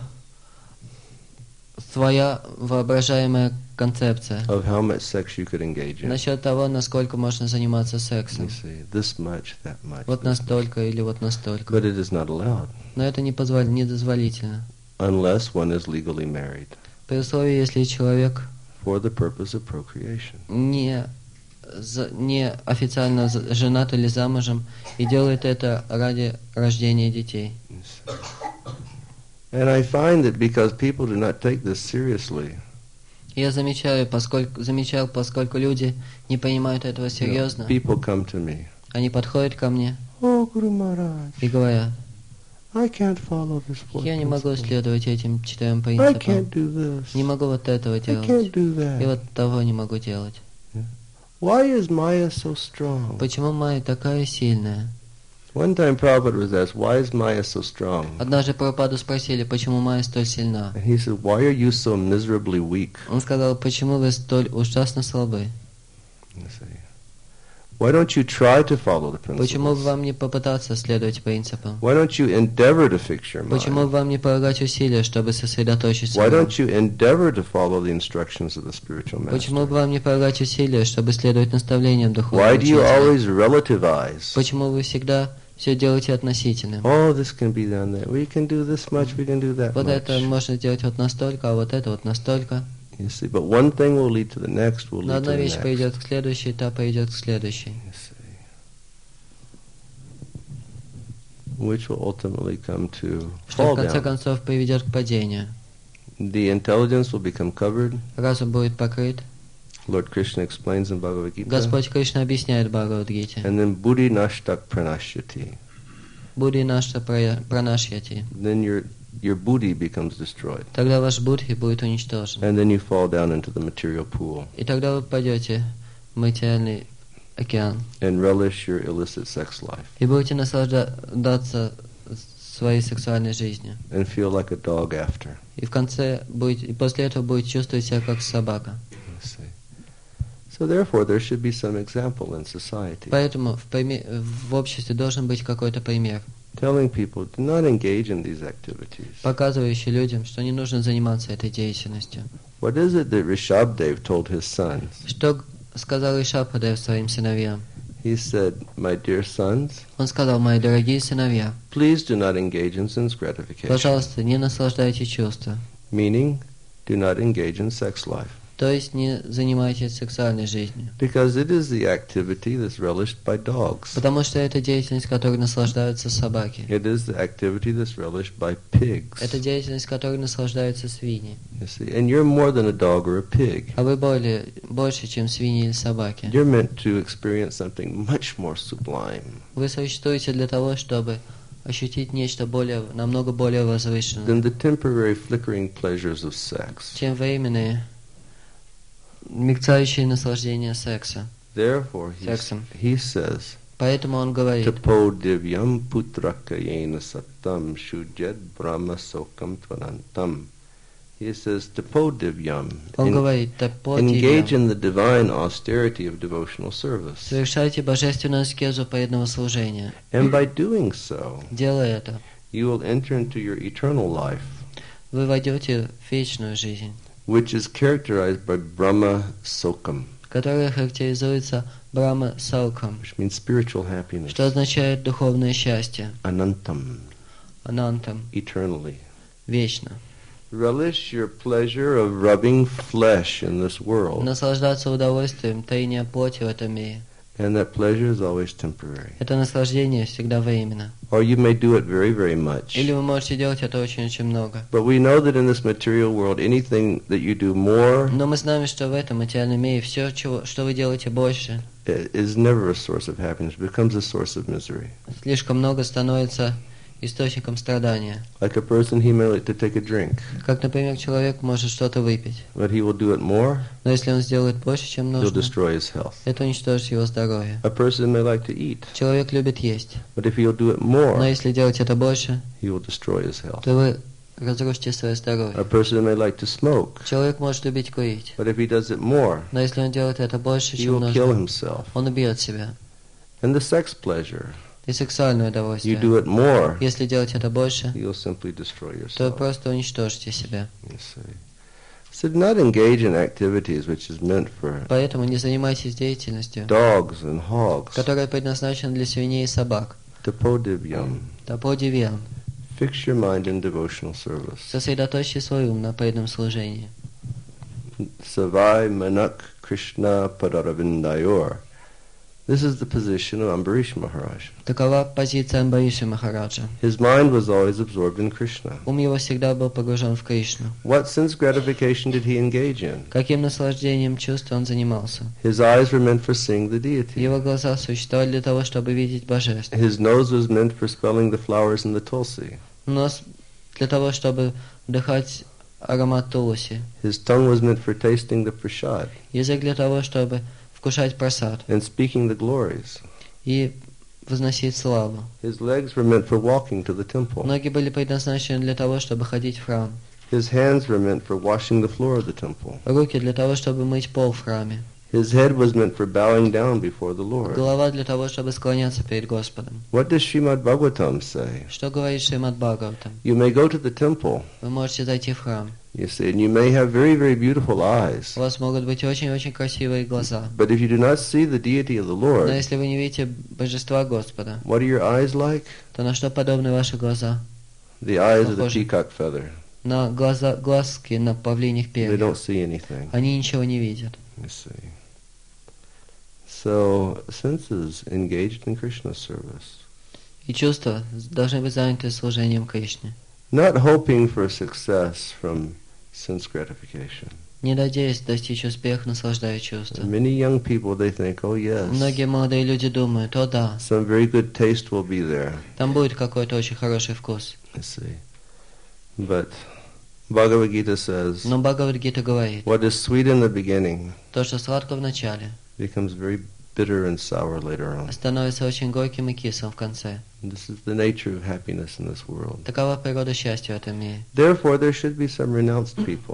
своя воображаемая концепция Of how much sex you could engage in. насчет того, насколько можно заниматься You сексом. see, this much, that much. Вот this much. настолько или вот настолько. But it is not allowed Но это не позволь- недозволительно. unless one is legally married При условии, если человек for the purpose of procreation. не, за- не официально за- женат или замужем и делает это ради рождения детей. You see. And I find that because people do not take this seriously, Я замечаю, поскольку, замечал, поскольку люди не понимают этого you know, серьезно, people come to me. они подходят ко мне Oh, Guru Maharaj, и говорят: I can't follow this fourth я не могу principle. следовать этим четырем I принципам, can't do this. не могу вот этого I делать, can't do и that. вот того не могу делать. Why is Maya so strong? Почему Майя такая сильная? One time Prabhupada was asked, why is Maya so strong? Однажды Прабхупаду спросили, почему Майя столь сильна. And he said, why are you so miserably weak? Он сказал: почему вы столь ужасно слабы? You see. Why don't you try to follow the Почему бы principles? вам не попытаться следовать принципам? Why don't you endeavor to fix your Почему бы mind? вам не прилагать усилия, чтобы сосредоточиться? Why don't you endeavor to follow the instructions of the spiritual Почему master? бы вам не прилагать усилия, чтобы следовать наставлениям духовного Why do you учителя? always relativize? Почему вы всегда все делаете относительным? Oh, this can be done that. We can do this much, we can do that Вот это much. можно сделать вот настолько, а вот это вот настолько. You see, but one thing will lead to the next, will Но lead to одна the вещь next. пойдет к следующей, та пойдет к следующей. You see. Which will ultimately come to Что fall в конце down. концов приведет к падению. The intelligence will become covered. Разум будет покрыт. Lord Krishna explains in Bhagavad Gita. Господь Кришна объясняет в Бхагавад-гите. And then buddhi nashtak pranashyati. Будхи нашта пранашьяти. Then your your buddhi becomes destroyed. Тогда ваш будхи будет уничтожен. And then you fall down into the material pool И тогда вы пойдете в материальный океан. and relish your illicit sex life И будете наслаждаться своей сексуальной жизнью. and feel like a dog after. И в конце будете, и после этого будете чувствовать себя как собака. You see. So therefore there should be some example in society, Поэтому в, приме- в обществе должен быть какой-то пример, telling people do not engage in these activities. показывающий людям, что не нужно заниматься этой деятельностью. What is it that Rishabdev told his sons? Что г- сказал Ришабхадев своим сыновьям? He said, "My dear sons, Он сказал: мои дорогие сыновья, please do not engage in sense gratification." пожалуйста, не наслаждайте чувства. Meaning, do not engage in sex life. То есть не занимайтесь сексуальной жизнью. Because it is the activity that's relished by dogs. Потому что это деятельность, которой наслаждаются собаки. It is the activity that's relished by pigs. Это деятельность, которой наслаждаются свиньи. You see, and you're more than a dog or a pig. А вы более, больше, чем свиньи или собаки. You're meant to experience something much more sublime Вы существуете для того, чтобы ощутить нечто более, намного более возвышенное, than the temporary flickering pleasures of sex. чем временные, мерцающие наслаждения секса. Therefore, he, Сексом. he says, Поэтому он говорит: Tapo divyam putraka yena satam shujed brahma sokam tvanantam. He says, Tapo divyam. Он En- говорит: «Тапо engage дивьям». in the divine austerity of devotional service. Совершайте божественную аскезу преданного служения. And by doing so, Делая это, you will enter into your eternal life, вы войдете в вечную жизнь, which is characterized by Brahma Sokam, которая характеризуется Брахма Саукам, which means spiritual happiness, что означает духовное счастье, Anantam, анантам, eternally. вечно. Relish your pleasure of rubbing flesh in this world, Наслаждаться удовольствием трения плоти в этом мире. and that pleasure is always temporary. Это наслаждение всегда временно. Or you may do it very, very much. Или вы можете делать это очень-очень много. But we know that in this material world, anything that you do more Но мы знаем, что в этом материальном мире все, чего, что вы делаете больше, i- is never a source of happiness, becomes a source of misery. слишком много становится источником страдания. Like a person, he may like to take a drink, Как, например, человек может что-то выпить, but he will do it more, но если он сделает больше, чем he'll нужно, destroy his health. это уничтожит его здоровье. A person may like to eat, Человек любит есть, but if he'll do it но more, если делать это больше, he will destroy his health. то вы разрушите свое A здоровье. person may like to smoke, Человек может любить курить, but if he does it more, но если он делает это больше, he чем will kill нужно, himself. он убьет себя. And the sex pleasure, И сексуальное you удовольствие. do it more, Если делать это больше, you'll simply destroy то вы yourself. просто уничтожите себя. You see. So do not engage in activities which is meant for Поэтому не занимайтесь деятельностью, dogs and hogs. которая предназначена для свиней и собак. Tapodivyam. Таподивьям. Fix your mind in devotional service. Сосредоточьте свой ум на преданном служении. Savai Manak Krishna Padaravindayor. This is the position of Ambarish Maharaj. Такова позиция Амбариши Махараджа. His mind was always absorbed in Krishna. Ум его всегда был погружен в Кришну. What sense gratification did he engage in? Каким наслаждением чувств он занимался? His eyes were meant for seeing the deity. Его глаза существовали для того, чтобы видеть божеств. His nose was meant for smelling the flowers in the tulsi. Нос для того, чтобы вдыхать аромат тулуси. His tongue was meant for tasting the prasad Язык для того, чтобы вкушать прасад and speaking the glories. и возносить славу. His legs were meant for walking to the temple. Ноги были предназначены для того, чтобы ходить в храм. His hands were meant for washing the floor of the temple. Руки для того, чтобы мыть пол в храме. His head was meant for bowing down before the Lord. Голова для того, чтобы склоняться перед Господом. What does Srimad Bhagavatam say? Что говорит Шримад Бхагаватам? You may go to the temple, Вы можете зайти в храм. you see, and you may have very, very beautiful eyes. У вас могут быть очень-очень красивые глаза. But if you do not see the deity of the Но Lord, если вы не видите божества Господа, what are your eyes like? то на что подобны ваши глаза? The eyes of the Похоже. peacock feather. На глаза, глазки на павлиньих They перьях. don't see anything. Они ничего не видят. You see. So, senses engaged in Krishna's service, И чувства должны быть заняты служением Кришне. not hoping for success from sense gratification. Не надеясь достичь успеха, наслаждая чувства. Many young people, they think, oh yes, Многие молодые люди думают: о да, some very good taste will be there. там будет какой-то очень хороший вкус. You see. But Bhagavad Gita says, Но Бхагавад-гита говорит, what is sweet in the beginning то, что сладко в начале, becomes very bitter and sour later on. становится очень горьким и кислым в конце. And this is the nature of happiness in this world. Такова природа счастья в этом мире. Therefore, there should be some renounced people.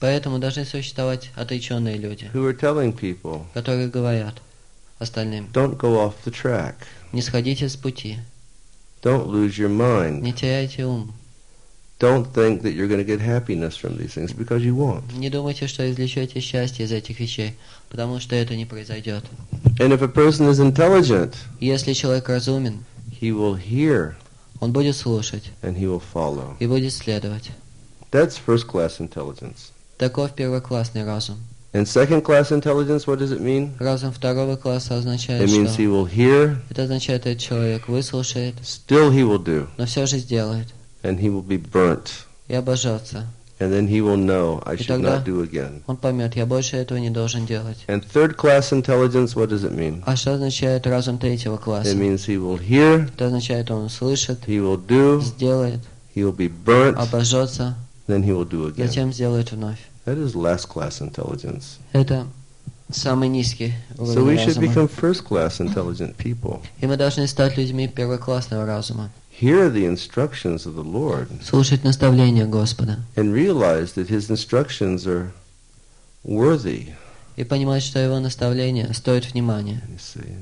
Поэтому должны существовать отреченные люди, who are telling people, которые говорят остальным: don't go off the track, не сходите с пути, don't lose your mind, не теряйте ум, don't think that you're going to get happiness from these things, because you won't. не думайте, что извлечете счастье из этих вещей, потому что это не произойдет. And if a person is intelligent, Если человек разумен, he will hear он будет слушать and he will follow. и будет следовать. That's first-class intelligence. Таков первоклассный разум. And second-class intelligence, what does it mean? Разум второго класса означает, It means he что will hear, это означает, этот человек выслушает, still he will do, но все же сделает and he will be burnt. и обожжется. And then he will know, I И should тогда not do again. он поймет: я больше этого не должен делать. And third-class intelligence, what does it mean? А что означает разум третьего класса? It means he will hear, Это означает, он услышит, he will do, сделает, he will be burnt, обожжется, then he will do again. затем сделает вновь. That is last-class intelligence. Это самый низкий So we уровень should разума. become first-class intelligent people. И мы должны стать людьми первоклассного разума, Hear the instructions of the Lord слушать наставления Господа and realize that His instructions are worthy. и понимать, что Его наставления стоят внимания. You see,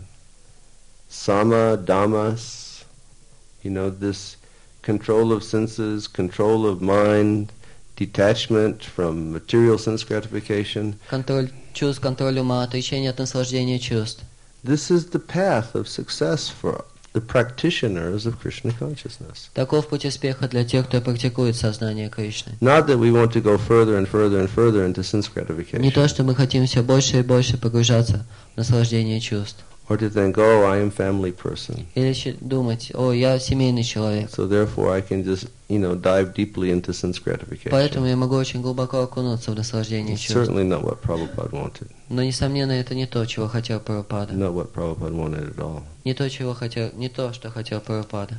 Sama, Damas, you know, this control of senses, control of mind, detachment from material sense gratification. Контроль чувств, контроль ума, отречение от наслаждения чувств. This is the path of success for the practitioners of Krishna consciousness. Таков путь успеха для тех, кто практикует сознание Кришны. Not that we want to go further and further and further into sense Не gratification, то, что мы хотим все больше и больше погружаться в наслаждение чувств. or to think, oh, I am family person, Или щи- думать: о, я семейный человек, so therefore I can just, you know, dive deeply into sense поэтому gratification. я могу очень глубоко окунуться в наслаждение It's чувств. certainly not what Prabhupada wanted. Но, несомненно, это не то, чего хотел Прабхупада. Not what Prabhupada wanted at all. Не то, чего хотел, не то, что хотел Прабхупада.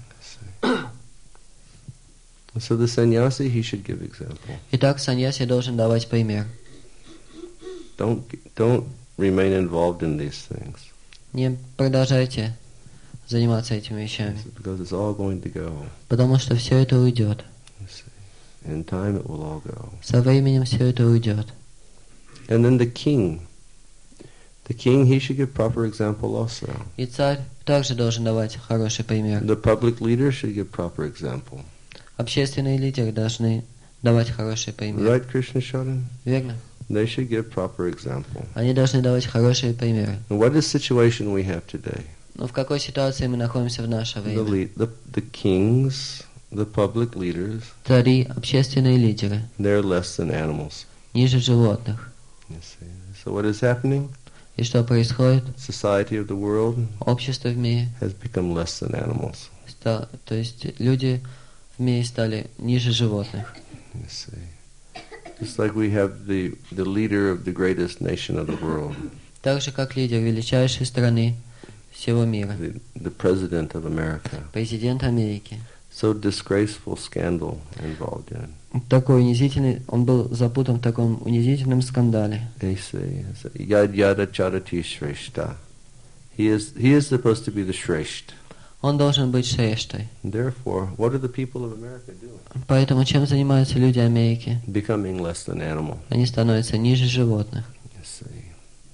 So the sannyasi, he should give example. Итак, саньяси должен давать пример. Don't don't remain involved in these things, Не продолжайте заниматься этими вещами, because it's all going to go. потому что все это уйдет. You see. In time, it will all go. Со временем все это уйдет. And then the king, the king, he should give proper example also. И царь также должен давать хороший пример. The public leader should give proper example. Общественные лидеры должны давать хороший пример. Right, Krishna Sharan? Верно? They should give proper example. Они должны давать хорошие примеры. And what is the situation we have today? Но в какой ситуации мы находимся в наше The, время? lead, the, the kings, the public leaders, Цари, общественные лидеры, they're less than animals. ниже животных. You see. So what is happening? И что происходит? Society of the world Общество в мире, has become less than animals. ста- то есть люди в мире стали ниже животных. You see. Just like we have the, the leader of the greatest nation of the world, Так же, как лидер величайшей страны всего мира, the, the president of America. президент Америки. So disgraceful scandal involved in. Такой унизительный, он был запутан в таком унизительном скандале. They say, yad yada charati shreshta. He is, he is supposed to be the shresht. Он должен быть шрештой. Therefore, what are the people of America doing? Поэтому чем занимаются люди Америки? Becoming less than animal. Они становятся ниже животных. You see.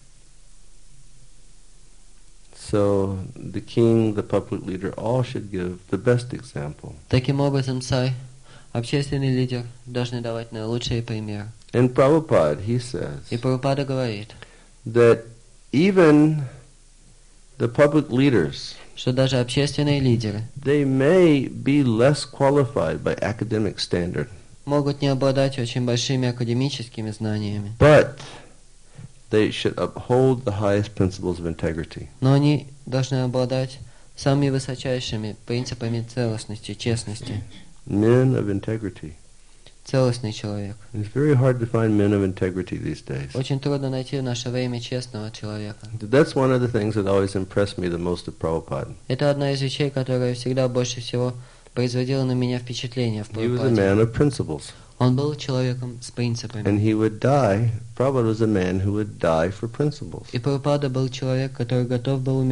So the king, the public leader, all should give the best example. Таким образом, царь, общественный лидер должны давать наилучшие примеры. And Prabhupada, he И says Прабхупада говорит, that even the public leaders, что даже общественные лидеры they may be less qualified by academic standard, могут не обладать очень большими академическими знаниями, but they should uphold the highest principles of integrity. но они должны обладать самыми высочайшими принципами целостности, честности. Men of integrity. Целостный человек. It's very hard to find men of integrity these days. Очень трудно найти в наше время честного человека. That's one of the things that always impressed me the most of Prabhupada. Это одна из вещей, которая всегда больше всего производила на меня впечатление в He was a Прабхупаде. man of principles. Он был человеком с принципами. And he would die, Prabhupada was a man who would die for principles. И Прабхупада был человек, который готов был умереть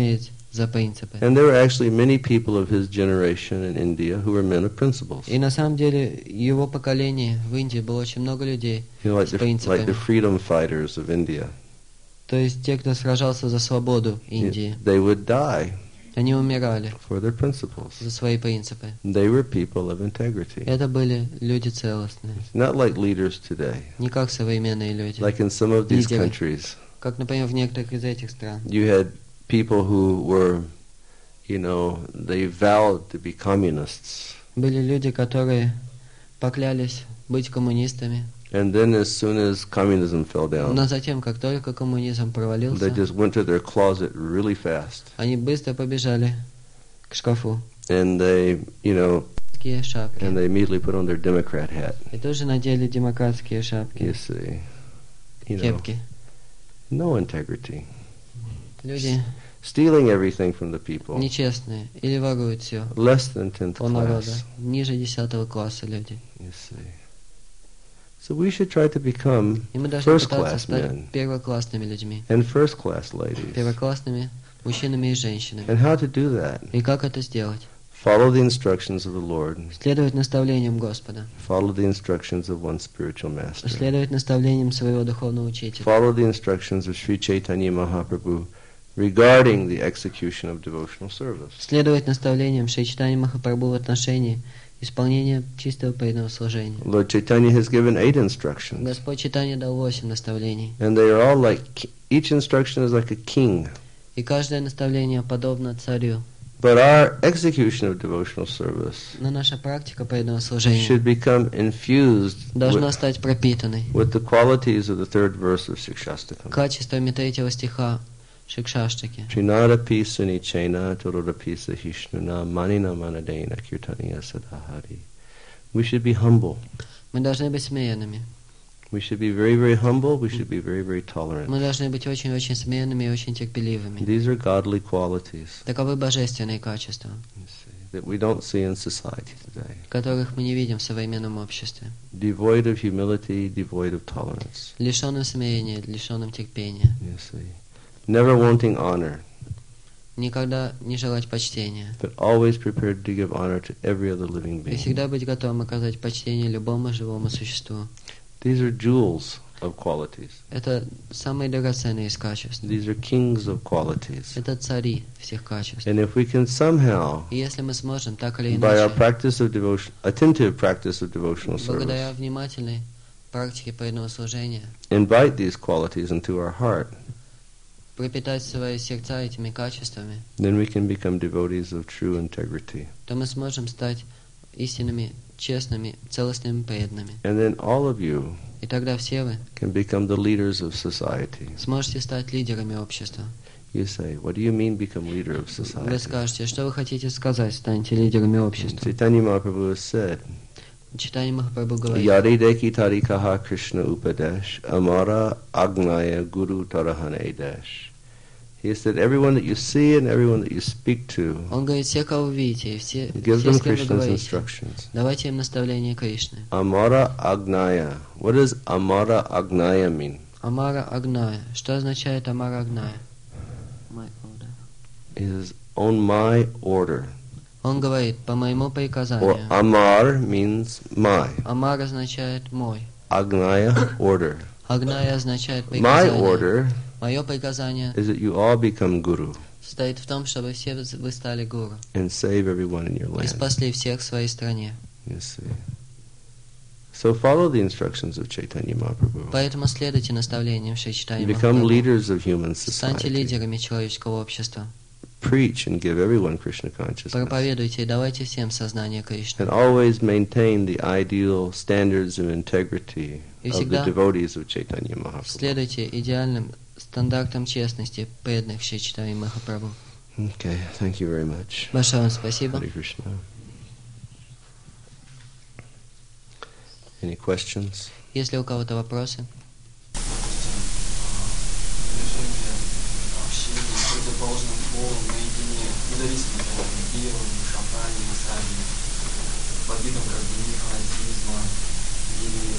за принципы. And there were actually many people of his generation in India who were men of principles. И на самом деле его поколение в Индии было очень много людей You know, like с the, like принципами. the freedom fighters of India. То есть те, кто сражался за свободу Индии, They would die они умирали for their principles. за свои принципы. They were people of integrity. Это были люди целостные, Not like leaders today. не как современные люди. Like in some of these Лидеры. countries, Как, например, в некоторых из этих стран. you had people who were, you know, they vowed to be communists. Были люди, которые поклялись быть коммунистами, And then as soon as communism fell down, но затем, как только коммунизм they провалился, just went to their closet really fast. они быстро побежали к шкафу, And they, you know, такие шапки, and they immediately put on their Democrat hat. и тоже надели демократские шапки, You see, you know, кепки. no integrity. Люди Stealing everything from the people. нечестные или воруют все Less than tenth у народа, class. ниже десятого класса люди. You see. So we should try to become И мы должны first пытаться class стать men первоклассными людьми, and first class ladies. первоклассными мужчинами и женщинами. And how to do that? И как это сделать? Follow the instructions of the Lord. Следовать наставлениям Господа, Follow the instructions of one's spiritual master. следовать наставлениям своего духовного учителя, Follow the instructions of Sri Chaitanya Mahaprabhu regarding the execution of devotional service. следовать наставлениям Шри Чайтаньи Махапрабху в отношении исполнения чистого преданного служения. Lord Chaitanya has given eight instructions, Господь Чайтанья дал восемь наставлений, and they are all like, each instruction is like a king. и каждое наставление подобно царю. But our execution of devotional service Но наша практика преданного служения should become infused должна with, стать пропитанной with the qualities of the third verse of Shikshastakam. качествами третьего стиха Шикшаштаки. Trinadapi sunichena torodapi sahishnuna manina manadena kirtaniya sadahari. We should be humble. Мы должны быть смиренными. We should be very, very humble. We should be very, very tolerant. Мы должны быть очень-очень смиренными и очень терпеливыми. These are godly qualities, Таковы божественные качества, you see, that we don't see in society today. которых мы не видим в современном обществе. Devoid of humility, devoid of tolerance. Лишенным смирения, лишенным терпения. You see. Never wanting honor, Никогда не желать почтения. but always prepared to give honor to every other living И being. всегда быть готовым оказать почтение любому живому существу. These are jewels of qualities. Это самые драгоценные из качеств. These are kings of qualities. Это цари всех качеств. And if we can somehow, И если мы сможем так или by our иначе, practice of devotion, attentive practice of devotional благодаря service, внимательной практике преданного служения, invite these qualities into our heart, пропитать свои сердца этими качествами, then we can become devotees of true integrity. то мы сможем стать истинными, честными, целостными преданными. And then all of you И тогда все вы can become the leaders of society. сможете стать лидерами общества. You say, what do you mean become leader of Вы society? скажете, что вы хотите сказать, станете лидерами общества. Chaitanya Mahaprabhu has said, Чайтанья Махапрабху говорит, Yadi deki tarikaha Krishna upadesh, amara agnaya guru tarahane dash. He said, everyone that you see and everyone that you speak to, он говорит, все, кого вы видите, и все, give все them с кем вы Krishna's говорите, instructions. давайте им наставление Кришны. Amara agnaya. What does amara agnaya mean? Амара Агная. Что означает Амара Агная? My order. Is on my order. Он говорит, по моему Or приказанию. amar means my. Амар означает мой. Agnaya, order. Агная означает My приказание. order Мое приказание is that you all become guru состоит в том, чтобы все вы стали гуру and save everyone in your и land. спасли всех в своей стране. You see. So follow the instructions of Chaitanya Mahaprabhu. Поэтому следуйте наставлениям Шри Чайтаньи Become Махапрабху. leaders of human Станьте society. лидерами человеческого общества. Preach and give everyone Krishna consciousness. Проповедуйте и давайте всем сознание Кришны. And always maintain the ideal standards of integrity И of the всегда devotees of Chaitanya Mahaprabhu. следуйте идеальным стандартам честности преданных Шри Чайтаньи Махапрабху. Okay, thank you very much. Большое вам спасибо. Hare Krishna. Any questions? Есть ли у кого-то вопросы? Движение, общение с противоположным полом наедине, независимо от того, пива, шампани, массажи, под видом как бы не фанатизма или,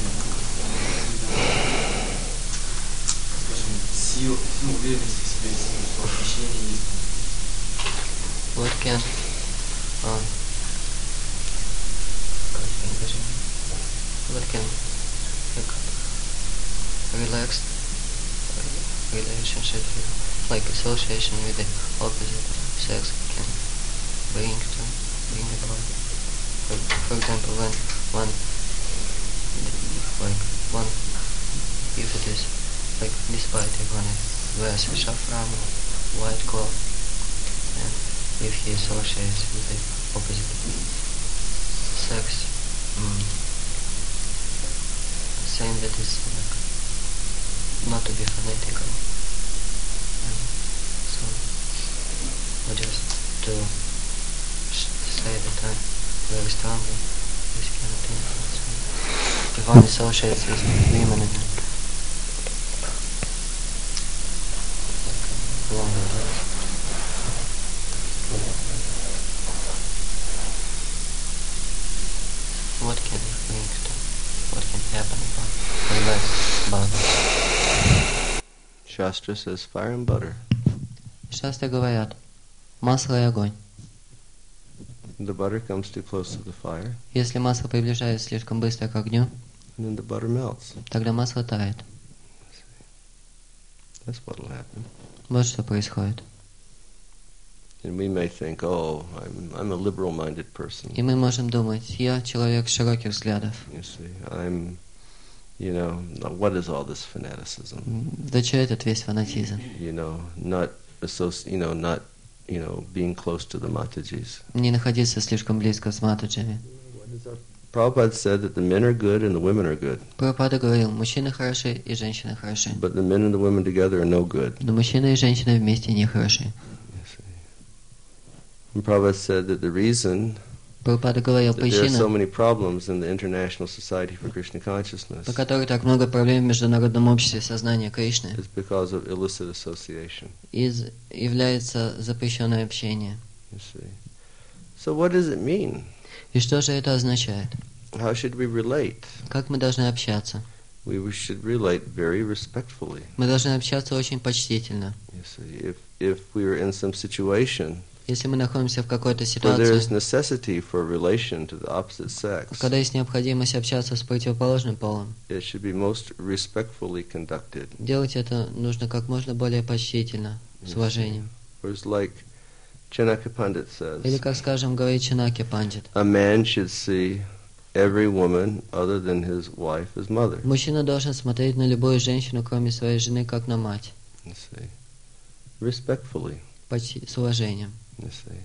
э, скажем, сил, ну, уверенности в себе, что ощущение есть. What can uh, what can like relaxed relationship like association with the opposite sex can bring to bring about. For, for example, when one like one if it is like despite if one wears a saffron white cloth and if he associates with the opposite sex, mm, saying that is like not to be fanatical. And so, or just to say that I'm very strongly this cannot influence me. If one associates with women in like along the way. What can bring to what can happen about relax about it? Shastra says fire and butter. Шастры говорят, масло и огонь. The butter comes too close to the fire, Если масло приближается слишком быстро к огню, and then the butter melts. тогда масло тает. That's what'll happen. Вот что происходит. And we may think, oh, I'm, I'm a liberal-minded person. И мы можем думать, я человек широких взглядов. You see, I'm, you know, what is all this fanaticism? Да что этот весь фанатизм? You know, not associ- you know, not, you know, being close to the Matajis. Не находиться слишком близко с матаджами. Prabhupada said that the men are good and the women are good, Прабхупада говорил, мужчины хороши и женщины хороши. but the men and the women together are no good. Но мужчины и женщины вместе не хороши. You see. And Prabhupada said that the reason Прабхупада говорил, that there are so причина, many problems in the International Society for Krishna Consciousness по которой так много проблем в Международном обществе сознания Кришны, is because of illicit association. из является запрещенное общение. You see. So what does it mean? И что же это означает? How should we relate? Как мы должны общаться? We should relate very respectfully. Мы должны общаться очень почтительно. You see, if if we are in some situation Если мы находимся в какой-то where there is ситуации, necessity for a relation to the opposite sex, когда есть необходимость общаться с противоположным полом, it should be most respectfully conducted. делать это нужно как можно более почтительно, с уважением. Whereas, like Chanakya Pandit says, Или, как скажем, говорит Чанакья Пандит, a man should see every woman other than his wife as mother. мужчина должен смотреть на любую женщину, кроме своей жены, как на мать, You see, respectfully. почти с уважением. You see,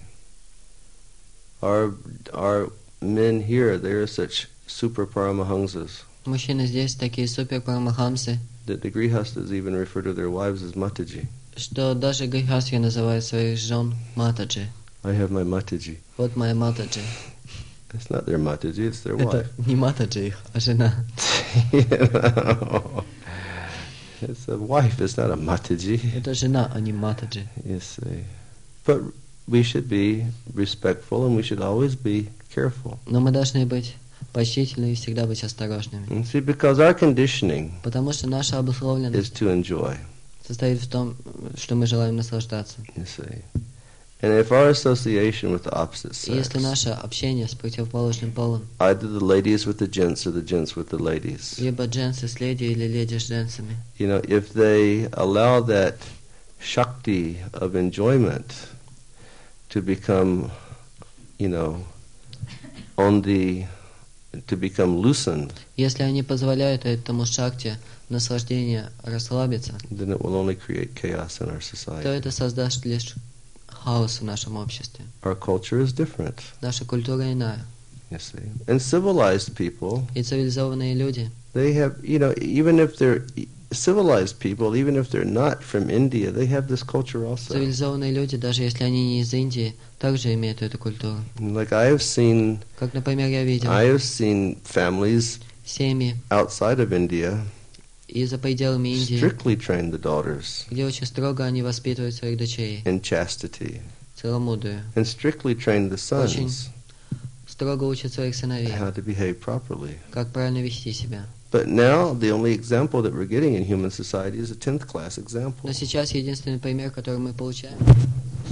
our our men here, they are such super paramahamsas Мужчины здесь такие супер парамахамсы, that the grihastas even refer to their wives as mataji. что даже грихастхи называют своих жен матаджи. I have my mataji. Вот моя матаджи. It's not their mataji, it's their Это wife. не матаджи их, а жена. You know? It's a wife, it's not a mataji. Это жена, а не матаджи. You see. But we should be respectful and we should always be careful. Но мы должны быть почтительны и всегда быть осторожными. And see, because our conditioning Потому что наша обусловленность is to enjoy, состоит в том, что мы желаем наслаждаться. you see. And if our association with the opposite И если sex, наше общение с противоположным полом, either the ladies with the gents or the gents with the ladies, либо дженсы с леди или леди с дженсами, you know, if they allow that shakti of enjoyment to become, you know, on the, to become loosened, если они позволяют этому шакти наслаждения расслабиться, then it will only create chaos in our то society. это создаст лишь хаос в нашем обществе. Our culture is different, Наша культура иная. you see. And civilized people, И цивилизованные люди, they have, you know, even if they're civilized people, even if they're not from India, they have this culture also. цивилизованные люди, даже если они не из Индии, также имеют эту культуру. Like I have seen, Как, например, я видел I have seen families семьи outside of India и за пределами Индии, strictly train the daughters где очень строго они воспитывают своих дочерей, in chastity, целомудрию, and strictly train the Очень. sons строго учат своих сыновей, how to behave properly. как правильно вести себя. But now the only example that we're getting in human society is a tenth class example. Но сейчас единственный пример, который мы получаем в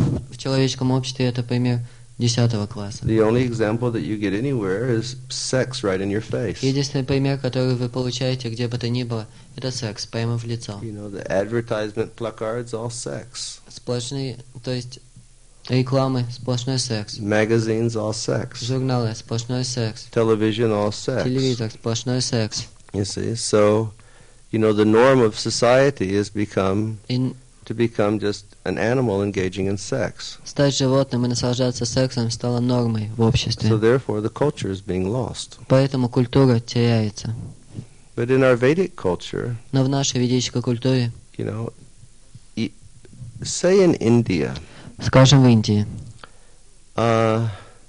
человеческом обществе это пример десятого класса. The only example that you get anywhere is sex right in your face. Единственный пример, который вы получаете где бы то ни было, это секс прямо в лицо. You know, the advertisement placards, all sex. Сплошные, то есть рекламы, сплошной секс. Magazines, all sex. Журналы, сплошной секс. Television, all sex. Телевизор, сплошной секс. You see, so, you know, the norm of society has become И to become just an animal engaging in sex. стать животным и наслаждаться сексом стало нормой в обществе. So therefore the culture is being lost. Поэтому культура теряется. But in our Vedic culture, Но в нашей ведической культуре, you know, e- say in India, скажем в Индии, uh,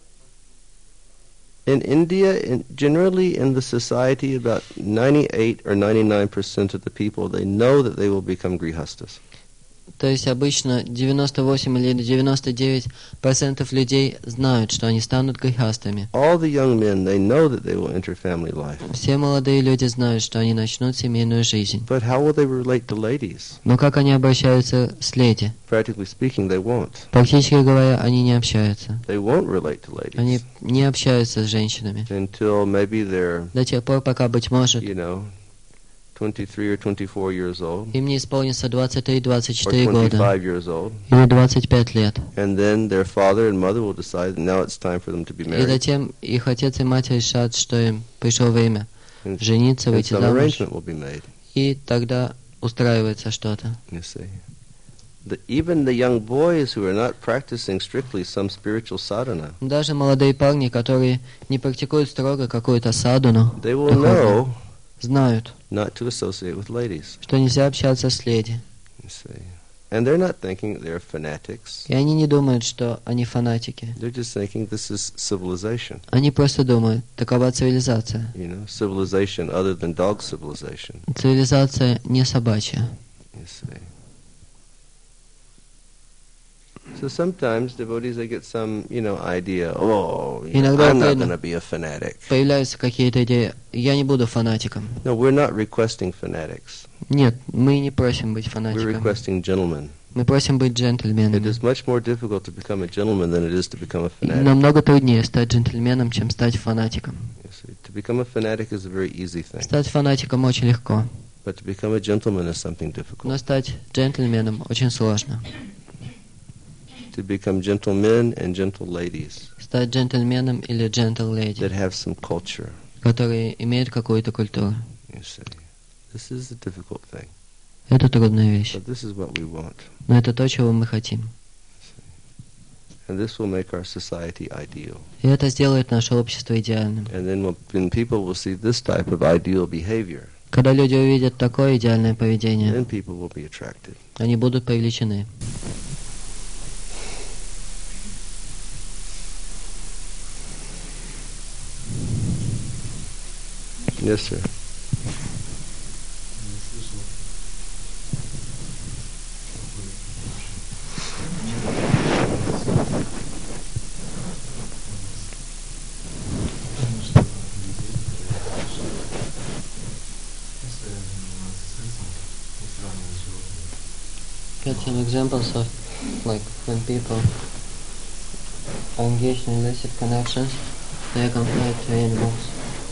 in India, in, generally in the society, about ninety-eight or ninety-nine percent of the people, they know that they will become grihastas. то есть обычно девяносто восемь или девяносто девять процентов людей знают, что они станут грехастами. All the young men, they know that they will enter family life. Все молодые люди знают, что они начнут семейную жизнь. But how will they relate to ladies? Но как они обращаются с леди? Practically speaking, they won't. Практически говоря, они не общаются. They won't relate to ladies Они не общаются с женщинами. until maybe they're, До тех пор, пока, быть может, you know, twenty-three or twenty-four years old, им не исполнится двадцать три двадцать or четыре года twenty-five years old, или двадцать пять лет. and then their father and mother will decide that now it's time for them to be И married. затем их отец и мать решат, что им пришло время And, жениться, and выйти some замуж, arrangement will be made. и тогда устраивается что-то. You see, the, even the young boys who are not practicing strictly some spiritual sadhana, Даже молодые парни, которые не практикуют строго какую-то садхану, they will духовную, know знают, not to associate with ladies. что нельзя общаться с леди. You see, and they're not thinking they're fanatics. И они не думают, что они фанатики. They're just thinking this is civilization. Они просто думают, такова цивилизация. You know, civilization other than dog civilization. Цивилизация не собачья. You see. So sometimes devotees, they get some, you know, idea. Oh, you know, Иногда I'm not появля- going to be a fanatic. Появляются какие-то идеи, я не буду фанатиком. No, we're not requesting fanatics. Нет, мы не просим быть We're фанатиками. requesting gentlemen. Мы просим быть It джентльменами. is much more difficult to become a gentleman than it is to become a И fanatic. намного труднее стать джентльменом, чем стать фанатиком. You see, to become a fanatic is a very easy thing, Стать фанатиком очень легко, but to become a gentleman is something но difficult. стать джентльменом очень сложно. To become gentlemen and gentle ladies Стать джентльменом или джентл-леди, that have some culture. которые имеют какую-то культуру. You see, this is a difficult thing, Это трудная вещь. but this is what we want, Но это то, чего мы хотим. and this will make our society ideal. И это сделает наше общество идеальным. And then when- when people will see this type of ideal behavior, Когда люди увидят такое идеальное поведение, then people will be attracted. они будут привлечены. Yes, sir. Get some examples of, like, when people are engaged in illicit connections, they are compared to animals.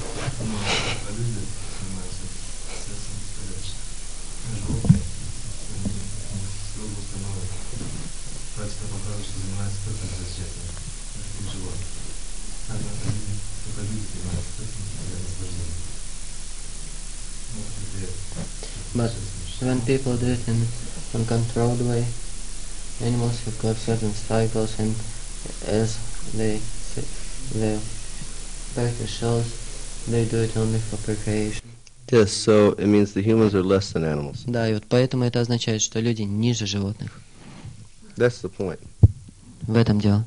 But when people do it in an uncontrolled way, animals have got certain cycles, and as they say, their practice shows, they do it only for procreation. Yes, so it means the humans are less than animals. Да, и вот поэтому это означает, что люди ниже животных. That's the point. В этом дело.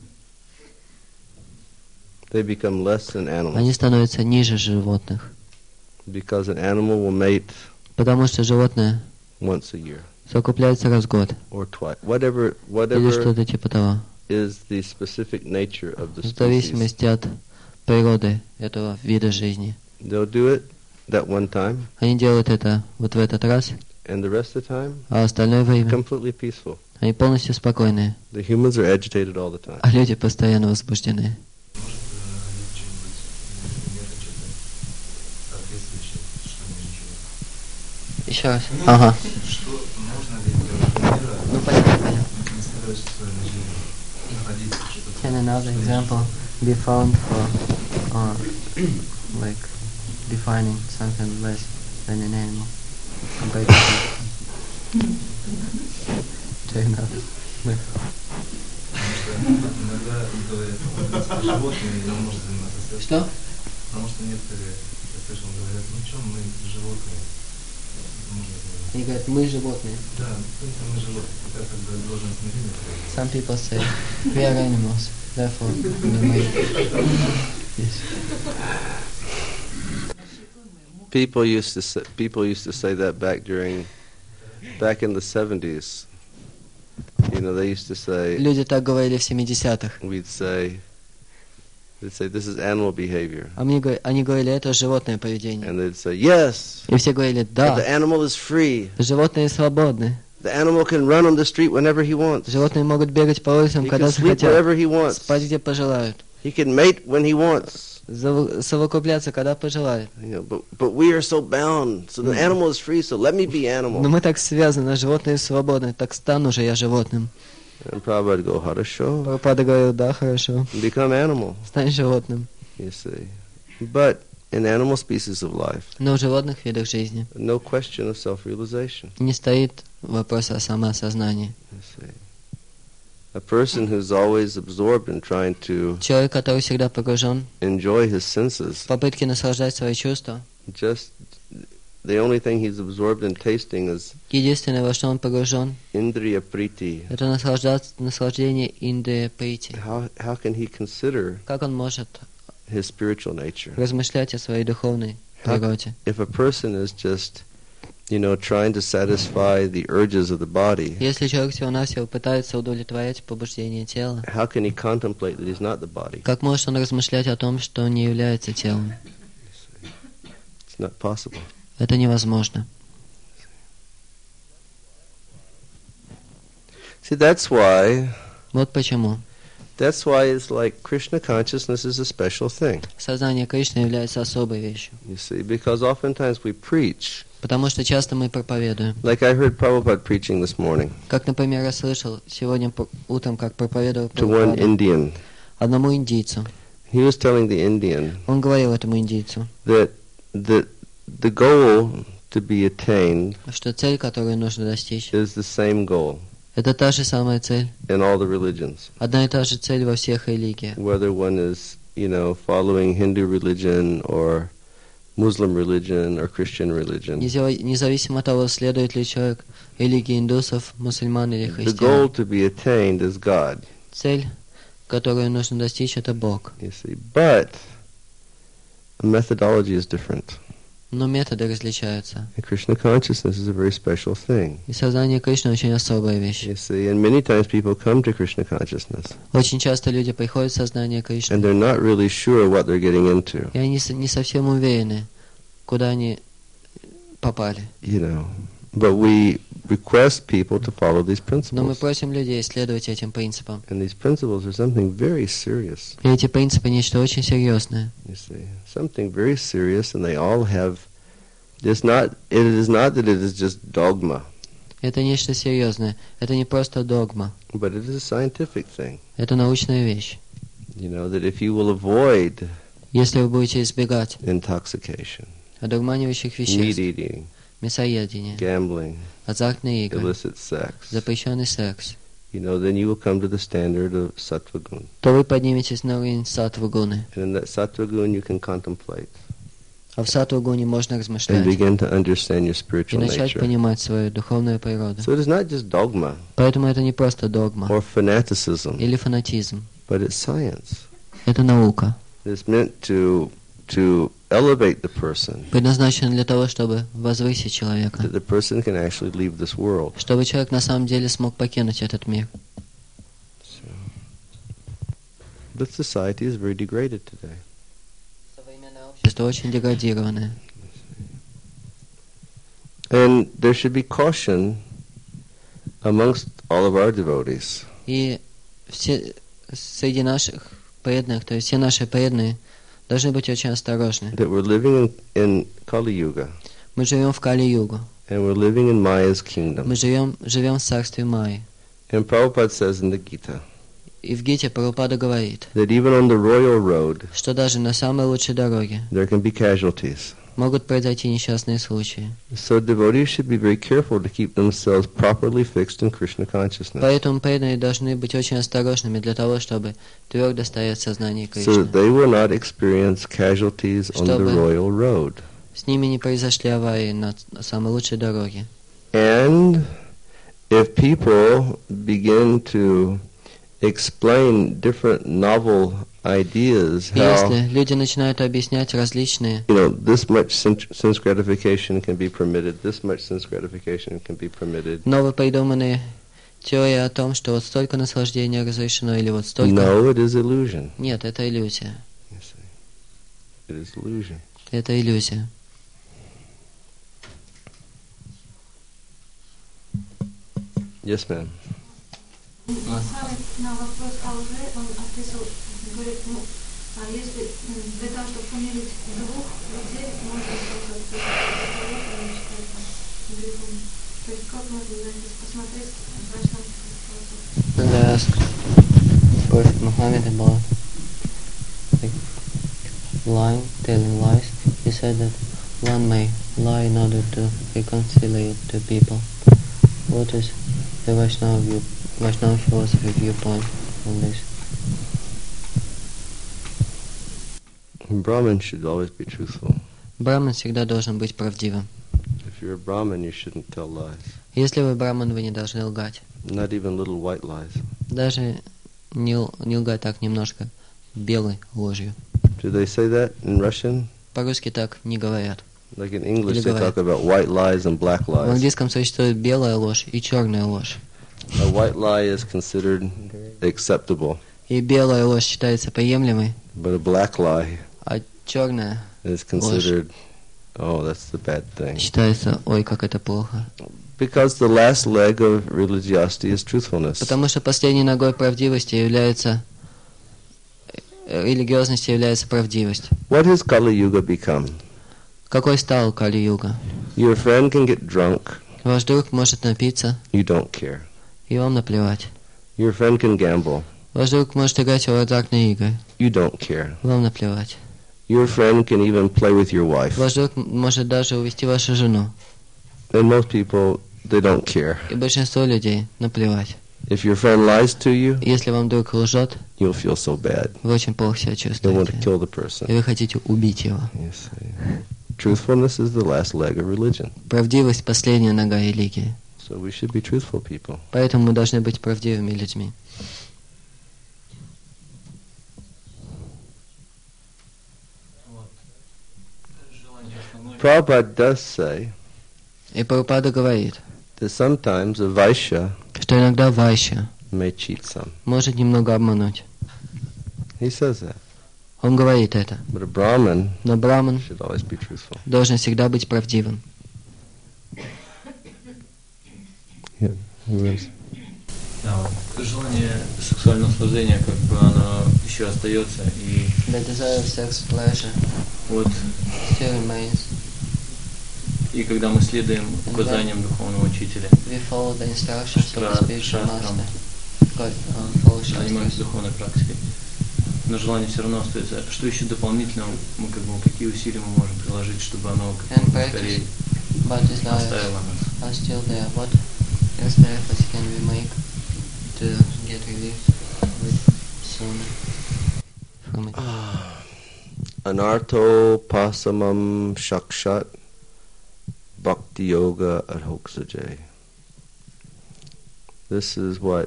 They become less than animals Они становятся ниже животных, because an animal will mate потому что животное once a year совокупляется раз в год, or twice, whatever или whatever что-то типа того, is the specific nature of the в species. зависимости от природы этого вида жизни. They'll do it that one time, Они делают это вот в этот раз, and the rest of the time, а остальное время completely peaceful. Они полностью спокойные, The humans are agitated all the time. а люди постоянно возбуждены. Может, э, чем-нибудь, например, что-то соответствующее, что не ничего. Еще раз. Ага. Что можно ли для мира Ну, понятно, понятно. не стараясь свое жизнь находить что-то? Can another example be found for, uh, like, defining something less than an animal compared to to another? Потому что иногда говорят, в принципе, животные не может заниматься сексом. Что? Потому что некоторые, я слышал, говорят, ну что, мы животные. Можно заниматься. Они говорят, мы животные. Да, в принципе, мы животные. Я как бы должен смириться. Some people say, we are animals, therefore we may. Yes. People used to say, people used to say that back during, back in the seventies. You know, they used to say, Люди так говорили в семидесятых. we'd say, they'd say, this is animal behavior. А мне, говор- они говорили, это животное поведение. And they'd say, yes, И все говорили, but the да, animal is free. животные свободны. The animal can run on the street whenever he wants. Животные могут бегать по улицам, He когда can sleep захотят, wherever he wants. спать где пожелают, He can mate when he wants. зав- совокупляться, когда пожелают. You know, but but we are so bound. So the animal is free. So let me be Но animal. мы так связаны, животные свободны, так стану же я животным. And Prabhupada would go, хорошо, Прабхупада говорил, да, хорошо, become animal. стань животным. You see, but in animal species of life, Но в животных видах жизни no question of self-realization. не стоит вопрос о самоосознании. You see, a person who's always absorbed in trying to Человек, который всегда погружен enjoy his в senses, попытке наслаждать свои чувства, just the only thing he's absorbed in tasting is единственное, во что он погружен, indriya priti. это наслаждаться, наслаждение индия прити. How how can he consider Как он может his spiritual nature? размышлять о своей духовной природе? If a person is just, you know, trying to satisfy the urges of the body, Если человек всего-навсего пытается удовлетворять побуждение тела, how can he contemplate that he's not the body? как может он размышлять о том, что он не является телом? It's not possible. Это невозможно. See, that's why, Вот почему that's why it's like Krishna consciousness is a special thing. сознание Кришны является особой вещью. You see, because oftentimes we preach, Потому что часто мы проповедуем. like I heard Prabhupada preaching this morning Как, например, я слышал сегодня по- утром, как проповедовал to one Прабхупада Indian. одному индийцу. He was telling the Indian Он говорил этому индийцу, that that the goal to be attained что цель, которую нужно достичь, is the same goal это та же самая цель, in all the religions, одна и та же цель во всех религиях. whether one is, you know, following Hindu religion or Muslim religion or Christian religion. Незави- Независимо от того, следует ли человек религии индусов, мусульман или The goal христиан. to be attained is God, Цель, которую нужно достичь, это Бог. you see. But methodology is different. Но методы различаются. And Krishna consciousness is a very special thing. И сознание Кришны очень особая вещь. You see, and many times people come to Krishna consciousness Очень часто люди приходят в сознание Кришны, and they're not really sure what they're getting into. и они с- не совсем уверены, куда они попали. You know, but we request people to follow these Но мы principles. просим людей следовать этим принципам. And these principles are something very serious. И эти принципы нечто очень серьезное. You see, something very serious, and they all have. It's not. It is not that it is just dogma, Это нечто серьезное. Это не просто догма. but it is a scientific thing. Это научная вещь. You know that if you will avoid Если вы будете избегать intoxication, одурманивающих meat веществ, eating, мясоедения, gambling, азартные игры, illicit sex, запрещенный секс, you know, then you will come to the standard of sattva gun. то вы подниметесь на уровень саттвы-гуны. And in that sattva gun, you can contemplate А в саттвы-гуне можно and размышлять begin to understand your и spiritual начать nature. понимать свою духовную природу. So it is not just dogma Поэтому это не просто догма or fanaticism, или фанатизм. but it's science. Это наука. It's meant to to elevate the person, Предназначена для того, чтобы возвысить человека. that the person can actually leave this world. Чтобы человек на самом деле смог покинуть этот мир. So, but society is very degraded today. Современное общество очень деградированное. And there should be caution amongst all of our devotees. И все среди наших преданных, то есть все наши преданные, должны быть очень осторожны. That we're living in, in Kali Yuga. Мы живем в Кали-югу. And we're living in Maya's kingdom. Мы живем, живем в царстве Майи. And Prabhupada says in the Gita И в Гите Прабхупада говорит, that even on the royal road, что даже на самой лучшей дороге there can be casualties. могут произойти несчастные случаи. So devotees should be very careful to keep themselves properly fixed in Krishna consciousness, Поэтому преданные должны быть очень осторожными для того, чтобы твердо стоять в сознании so Кришны. that they will not experience casualties on the Чтобы royal road. С ними не произошли аварии на на самой лучшей дороге. And if people begin to explain different novel ideas, И how, если люди начинают объяснять различные, you know, this much sen- sense gratification can be permitted, this much sense gratification can be permitted. новопридуманные теории о том, что вот столько наслаждения разрешено, или вот столько... No, it is illusion. Нет, это иллюзия. You see. It is illusion. Это иллюзия. Yes, ma'am. Саме на вопрос Алжи он ответил, говорит, ну, а если м, для того, чтобы помирить двух людей, можно только человека считать грехом. То есть как можно на это посмотреть с вайшнавского способа? And I asked Prophet Muhammad about like, lying, telling lies. He said that one may lie in order to reconcile two people. What is the Vaishnava view, Vaishnava philosophy viewpoint on this? Brahman should always be truthful. Браман всегда должен быть правдивым. If you're a Brahman, you shouldn't tell lies. Если вы браман, вы не должны лгать. Not even little white lies. Даже не, л- не лгать так немножко белой ложью. Do they say that in Russian? По-русски так не говорят. Like in English, Или they говорят. talk about white lies and black В lies. английском существует белая ложь и черная ложь. A white lie is considered acceptable, И белая ложь считается приемлемой, but a black lie а черная is considered, oh, that's the bad thing. считается, ой, как это плохо. Because the last leg of religiosity is truthfulness. Потому что последней ногой правдивости является, э, религиозности является правдивость. What has Kali Yuga become? Какой стал Кали-юга? Your friend can get drunk, Ваш друг может напиться, you don't care. и вам наплевать. Your friend can gamble, Ваш друг может играть в азартные игры, you don't care. вам наплевать. Your friend can even play with your wife. Ваш друг м- может даже увести вашу жену, And most people, they don't care. и большинство людей наплевать. If your friend lies to you, Если вам друг лжет, you'll feel so bad. вы очень плохо себя You'll want to чувствуете, kill the и person. вы хотите убить его. You see. Truthfulness is the last leg of religion. Правдивость – последняя нога религии. So we should be truthful people. Поэтому мы должны быть правдивыми людьми. Prabhupada does say И Прабхупада говорит, that sometimes a Vaishya что иногда вайшя may cheat some. может немного обмануть. He says that. Он говорит это. But a Brahmin Но браман should always be truthful. должен всегда быть правдивым. Yeah. Who is? Да, вот желание сексуального наслаждения, как бы оно еще остается, и The desire of sex pleasure вот still remains. и когда мы следуем указаниям духовного учителя, We follow the instructions of the Шра- spiritual шастрам, master. God, uh, follow занимаемся shastras. духовной практикой, но желание все равно остается. Что еще дополнительно, мы как бы какие усилия мы можем приложить, чтобы оно как And бы practice, скорее but desires оставило нас? are still there. What extra efforts can we make to get relief with sooner from it? Anartho pasamam shakshat bhakti yoga adhoksaje. This is what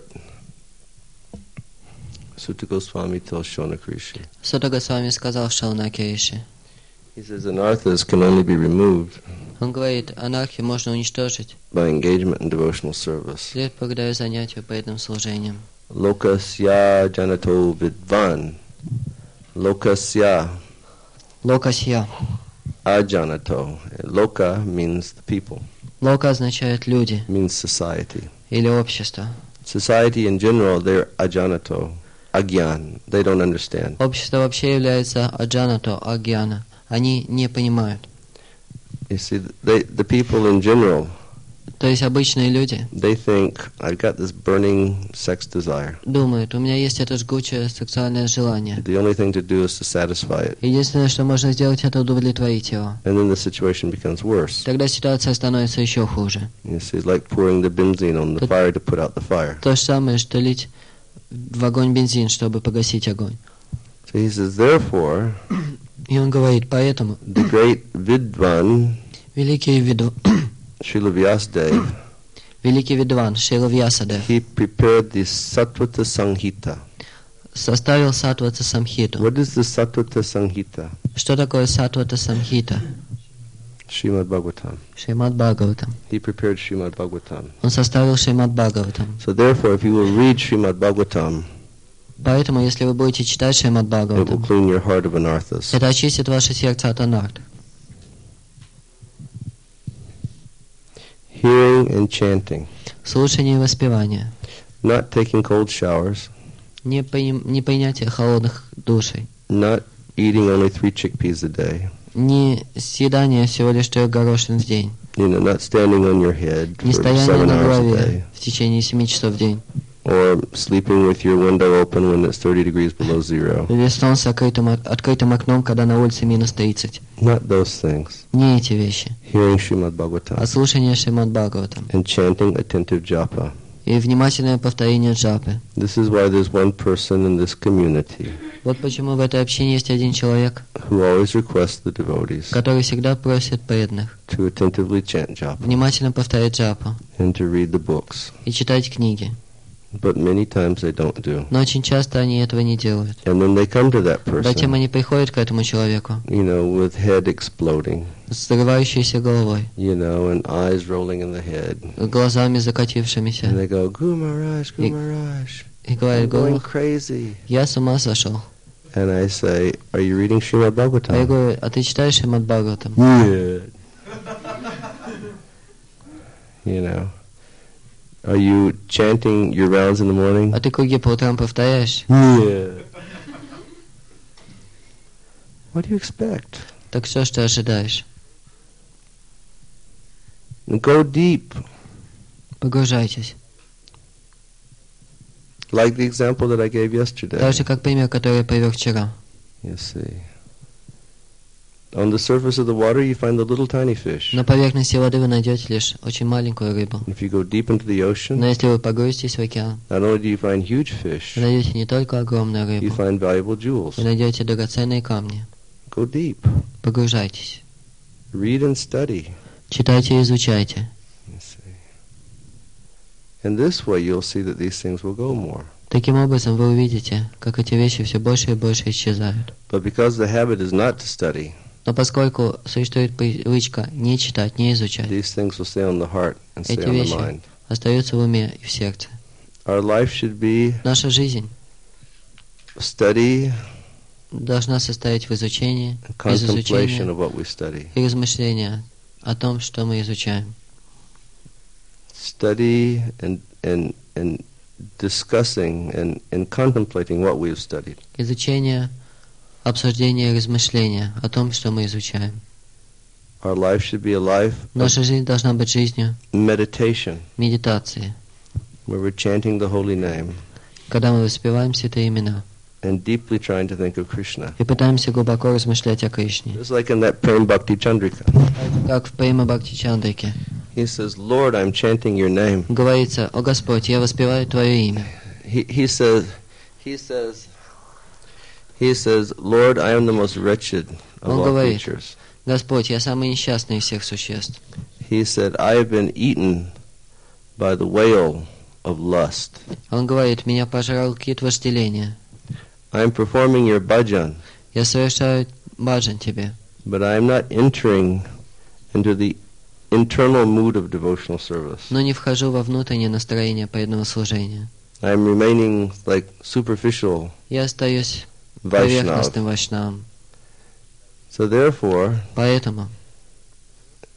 Sutta Goswami tells Shonakrishi. Сutta Госвами сказал Шаунакириши. He says anarthas can only be removed Он говорит, анархию можно уничтожить by engagement in devotional service. лишь благодаря занятию преданным служением. Lokasya janato vidvan. Lokasya Локасья. ajanato. Loka means the people, Лока означает люди means society. или общество. Society in general, they're ajanato, agyan. They don't understand. Общество вообще является аджанато, агьяна. Они не понимают. You see, they, the people in general, То есть обычные люди they think, I've got this burning sex desire. думают, у меня есть это жгучее сексуальное желание. The only thing to do is to satisfy it. Единственное, что можно сделать, это удовлетворить его. And then the situation becomes worse. Тогда ситуация становится еще хуже. You see, it's like pouring the benzene on the fire to put out the fire. То же самое, что лить в огонь бензин, чтобы погасить огонь. So he says, therefore, И он говорит, поэтому the great Vidvan, великий виду, Srila Vyasadeva, великий видван Шрила Вьясадев he prepared the Satvata Sanghita. составил Саттвата Самхиту. What is the Satvata Sanghita? Что такое Саттвата Самхита? Srimad Bhagavatam. Шримад Бхагаватам. He prepared Srimad Bhagavatam. Он составил Шримад Бхагаватам. So therefore, if you will read Srimad Bhagavatam, Поэтому, если вы будете читать Шримад it will Бхагаватам, clean your heart of anarthas. это очистит ваше сердце от анарт. Hearing and chanting. Слушание и воспевание. Not taking cold showers. Не, поним- не принятие холодных душей. Not eating only three chickpeas a day. Не съедание всего лишь трех горошин в день. You know, not standing on your head Не for стояние seven на hours a day. голове в течение семи часов в день. Or sleeping with your window open when it's thirty degrees below zero. Или сон с открытым, открытым окном, когда на улице минус тридцать. Not those things. Не эти вещи. Hearing Srimad А Bhagavatam слушание Шримад Бхагаватам. and chanting attentive japa. И внимательное повторение джапы. This is why there's one person in this community Вот почему в этой общине есть один человек, who always requests the devotees который всегда просит преданных to attentively chant japa внимательно повторять джапу and to read the books. и читать книги. But many times they don't do. Но очень часто они этого не делают. And when they come to that Затем person, они приходят к этому человеку you know, with head exploding, с взрывающейся головой, you know, and eyes rolling in the head. с глазами And закатившимися, they go, Guru Maharaj, Guru Maharaj, и I'm говорят: going «Гуру, crazy. я с ума сошел». And I say, are you reading Srimad А я Bhagavatam? говорю: а ты читаешь Шримад Бхагаватам? Yeah. You know, are you chanting your rounds in the morning? А ты круги по утрам повторяешь? Yeah. What do you expect? Так что ж ты ожидаешь? Go deep. Погружайтесь. Like the example that I gave yesterday. Так же, как пример, который я привел вчера. You see. On the surface of the water you find the little tiny fish. На поверхности воды вы найдете лишь очень маленькую рыбу. If you go deep into the ocean, Но если вы погрузитесь в океан, not only do you find huge вы fish, найдете не только огромную you рыбу, find valuable jewels. вы найдете драгоценные камни. Go deep. Погружайтесь. Read and study. Читайте и изучайте. You see. And this way you'll see that these things will go more. Таким образом вы увидите, как эти вещи все больше и больше исчезают. But because the habit is not to study, Но поскольку существует привычка не читать, не изучать, these things will stay on the heart and stay эти on the вещи mind. остаются в уме и в сердце. Our life should be Наша жизнь study должна состоять в изучении, and из contemplation изучения of what we study. и размышления о том, что мы изучаем. Study and and and discussing and, and contemplating what we have studied. Изучение, обсуждение и размышления о том, что мы изучаем. Our life should be a life of Наша жизнь должна быть жизнью meditation, медитации, where we're chanting the holy name когда мы воспеваем святые имена and deeply trying to think of Krishna. и пытаемся глубоко размышлять о Кришне. Just like in that Prem Bhakti Chandrika. Как в Према Бхакти Чандрике He says, Lord, I'm chanting your name. говорится: «О Господь, я воспеваю Твое имя». He, he says, he says, he says, Lord, I am the most wretched of Он all говорит: creatures. «Господь, я самый несчастный из всех существ. He said, I have been eaten by the whale of lust. Он говорит: «Меня пожрал кит вожделения. I am performing your bhajan, Я совершаю баджан Тебе, but I am not entering into the internal mood of devotional service. но не вхожу во внутреннее настроение преданного служения. I am remaining like superficial Я остаюсь Vaishnav. поверхностным вайшнавом». So therefore, Поэтому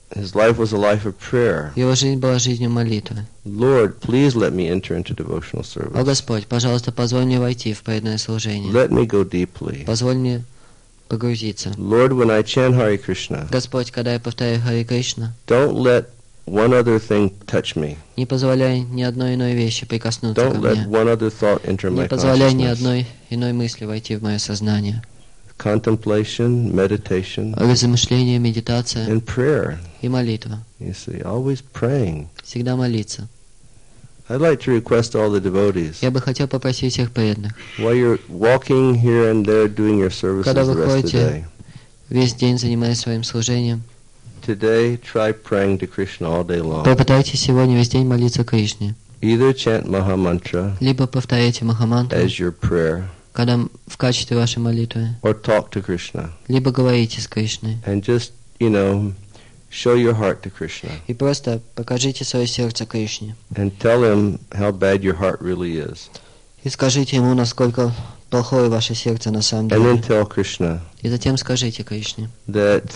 his life was a life of prayer. Его жизнь была жизнью молитвы. Lord, please let me enter into devotional О service. Господь, пожалуйста, позволь мне войти в преданное служение. Let me go deeply. Позволь мне погрузиться. Lord, when I chant Hare Krishna, Господь, когда я повторяю Харе Кришна, don't let one other thing touch me. не позволяй ни одной иной вещи прикоснуться ко Don't let мне. one other thought enter my Не позволяй ни consciousness. одной иной мысли войти в мое сознание. Contemplation, meditation, Размышление, медитация and prayer. и молитва. You see, always praying. Всегда молиться. I'd like to request all the devotees, Я бы хотел попросить всех преданных, while you're walking here and there doing your services Когда the вы rest of the ходите, day, весь день занимаясь своим служением, today try praying to Krishna all day long. попытайтесь сегодня весь день молиться Кришне. Either chant Maha Mantra Либо повторяйте Махамантру, as your prayer, когда в качестве вашей молитвы, or talk to Krishna, либо говорите с Кришной. and just, you know, show your heart to Krishna, И просто покажите свое сердце Кришне. and tell him how bad your heart really is. И скажите ему, насколько плохое ваше сердце на самом And then деле. tell Krishna И затем скажите Кришне, that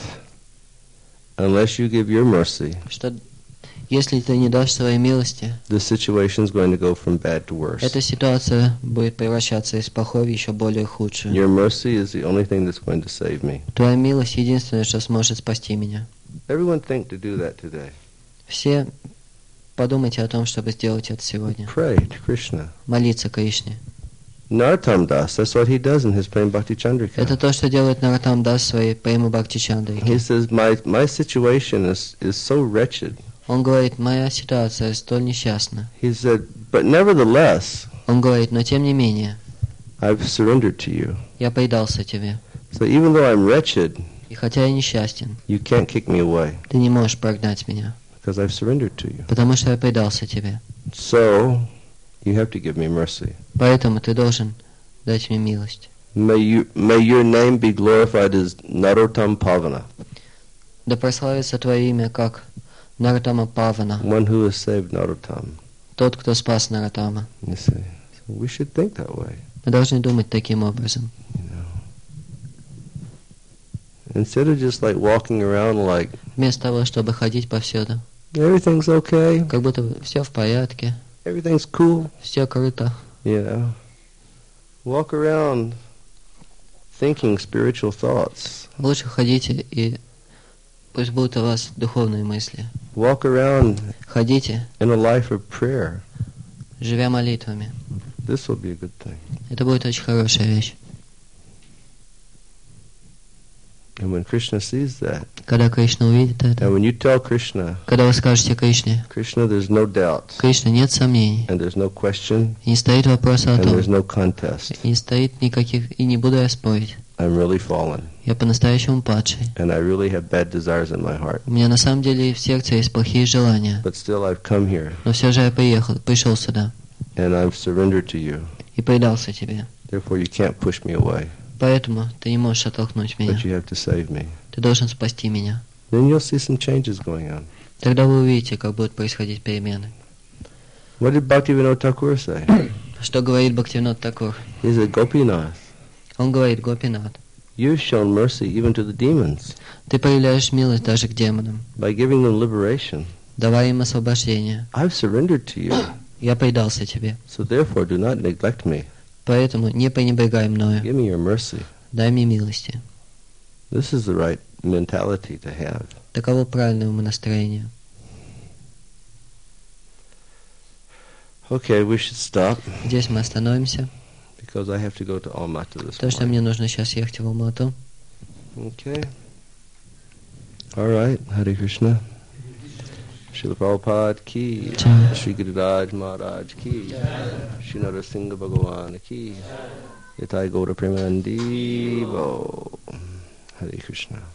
unless you give your mercy, что если ты не дашь своей милости, the situation is going to go from bad to worse. эта ситуация будет превращаться из плохой в еще более худшую. Your mercy is the only thing that's going to save me. Твоя милость единственное, что сможет спасти меня. Everyone think to do that today. Все подумайте о том, чтобы сделать это сегодня. Pray to Krishna. Молиться Кришне. Narottam Das, that's what he does in his Prem Bhakti Это Chandrika. то, что делает Нароттам Дас в своей Према Бхакти He Чандрике. says, my, my situation is, is so wretched. Он говорит, моя ситуация столь несчастна. He said, but nevertheless, Он говорит, но тем не менее, I've surrendered to you. я предался тебе. So even though I'm wretched, И хотя я несчастен, you can't kick me away ты не можешь прогнать меня, because I've surrendered to you. потому что я предался тебе. So you have to give me mercy. Поэтому ты должен дать мне милость. May you may your name be glorified as Narottam Pavana, Да прославится твое имя как Нароттама Павана, one who has saved Narottam. тот, кто спас Нароттама. You see, so we should think that way. Мы должны думать таким образом. Instead of just like walking around like Вместо того, чтобы ходить повсюду, everything's okay, как будто все в порядке, everything's cool, все круто. you know. Walk around thinking spiritual thoughts. Лучше ходите и пусть будут у вас духовные мысли. Walk around Ходите, in a life of prayer. живя молитвами. This will be a good thing. Это будет очень хорошая вещь. And when Krishna sees that, Когда Кришна увидит это, and when you tell Krishna, когда вы скажете Кришне, Krishna, there's no doubt, Кришна, нет сомнений, and there's no question, и не стоит вопроса о and том, there's no contest. и не стоит никаких, и не буду я спорить. I'm really fallen, Я по-настоящему падший. and I really have bad desires in my heart. У меня на самом деле в сердце есть плохие желания, But still I've come here, но все же я приехал, пришел сюда and I've surrendered to you. и предался тебе. Therefore you can't push me away, Поэтому ты не можешь оттолкнуть меня. but you have to save me. Ты должен спасти меня. Then you'll see some changes going on. Тогда вы увидите, как будут происходить перемены. What did Bhaktivinoda Thakur say? Что говорит Бхактивинод Такур? He said, Gopinath, Он говорит, Гопинат, you've shown mercy even to the demons ты проявляешь милость даже к демонам, by giving them liberation. давая им освобождение. I've surrendered to you, Я предался тебе, so therefore do not neglect me. поэтому не пренебрегай мною, Give me your mercy. дай мне милости. This is the right mentality to have. Таково правильное умонастроение. Okay, we should stop Здесь мы остановимся, because I have to go to Almaty this потому что morning. мне нужно сейчас ехать в Алмату. Okay. All right. Hare Krishna. Srila Prabhupada ki. Jai. Shri Giriraj Maharaj ki. Shri Narasingha Bhagavan ki. Yatai Gaura Premanandi Bo. Hare Krishna.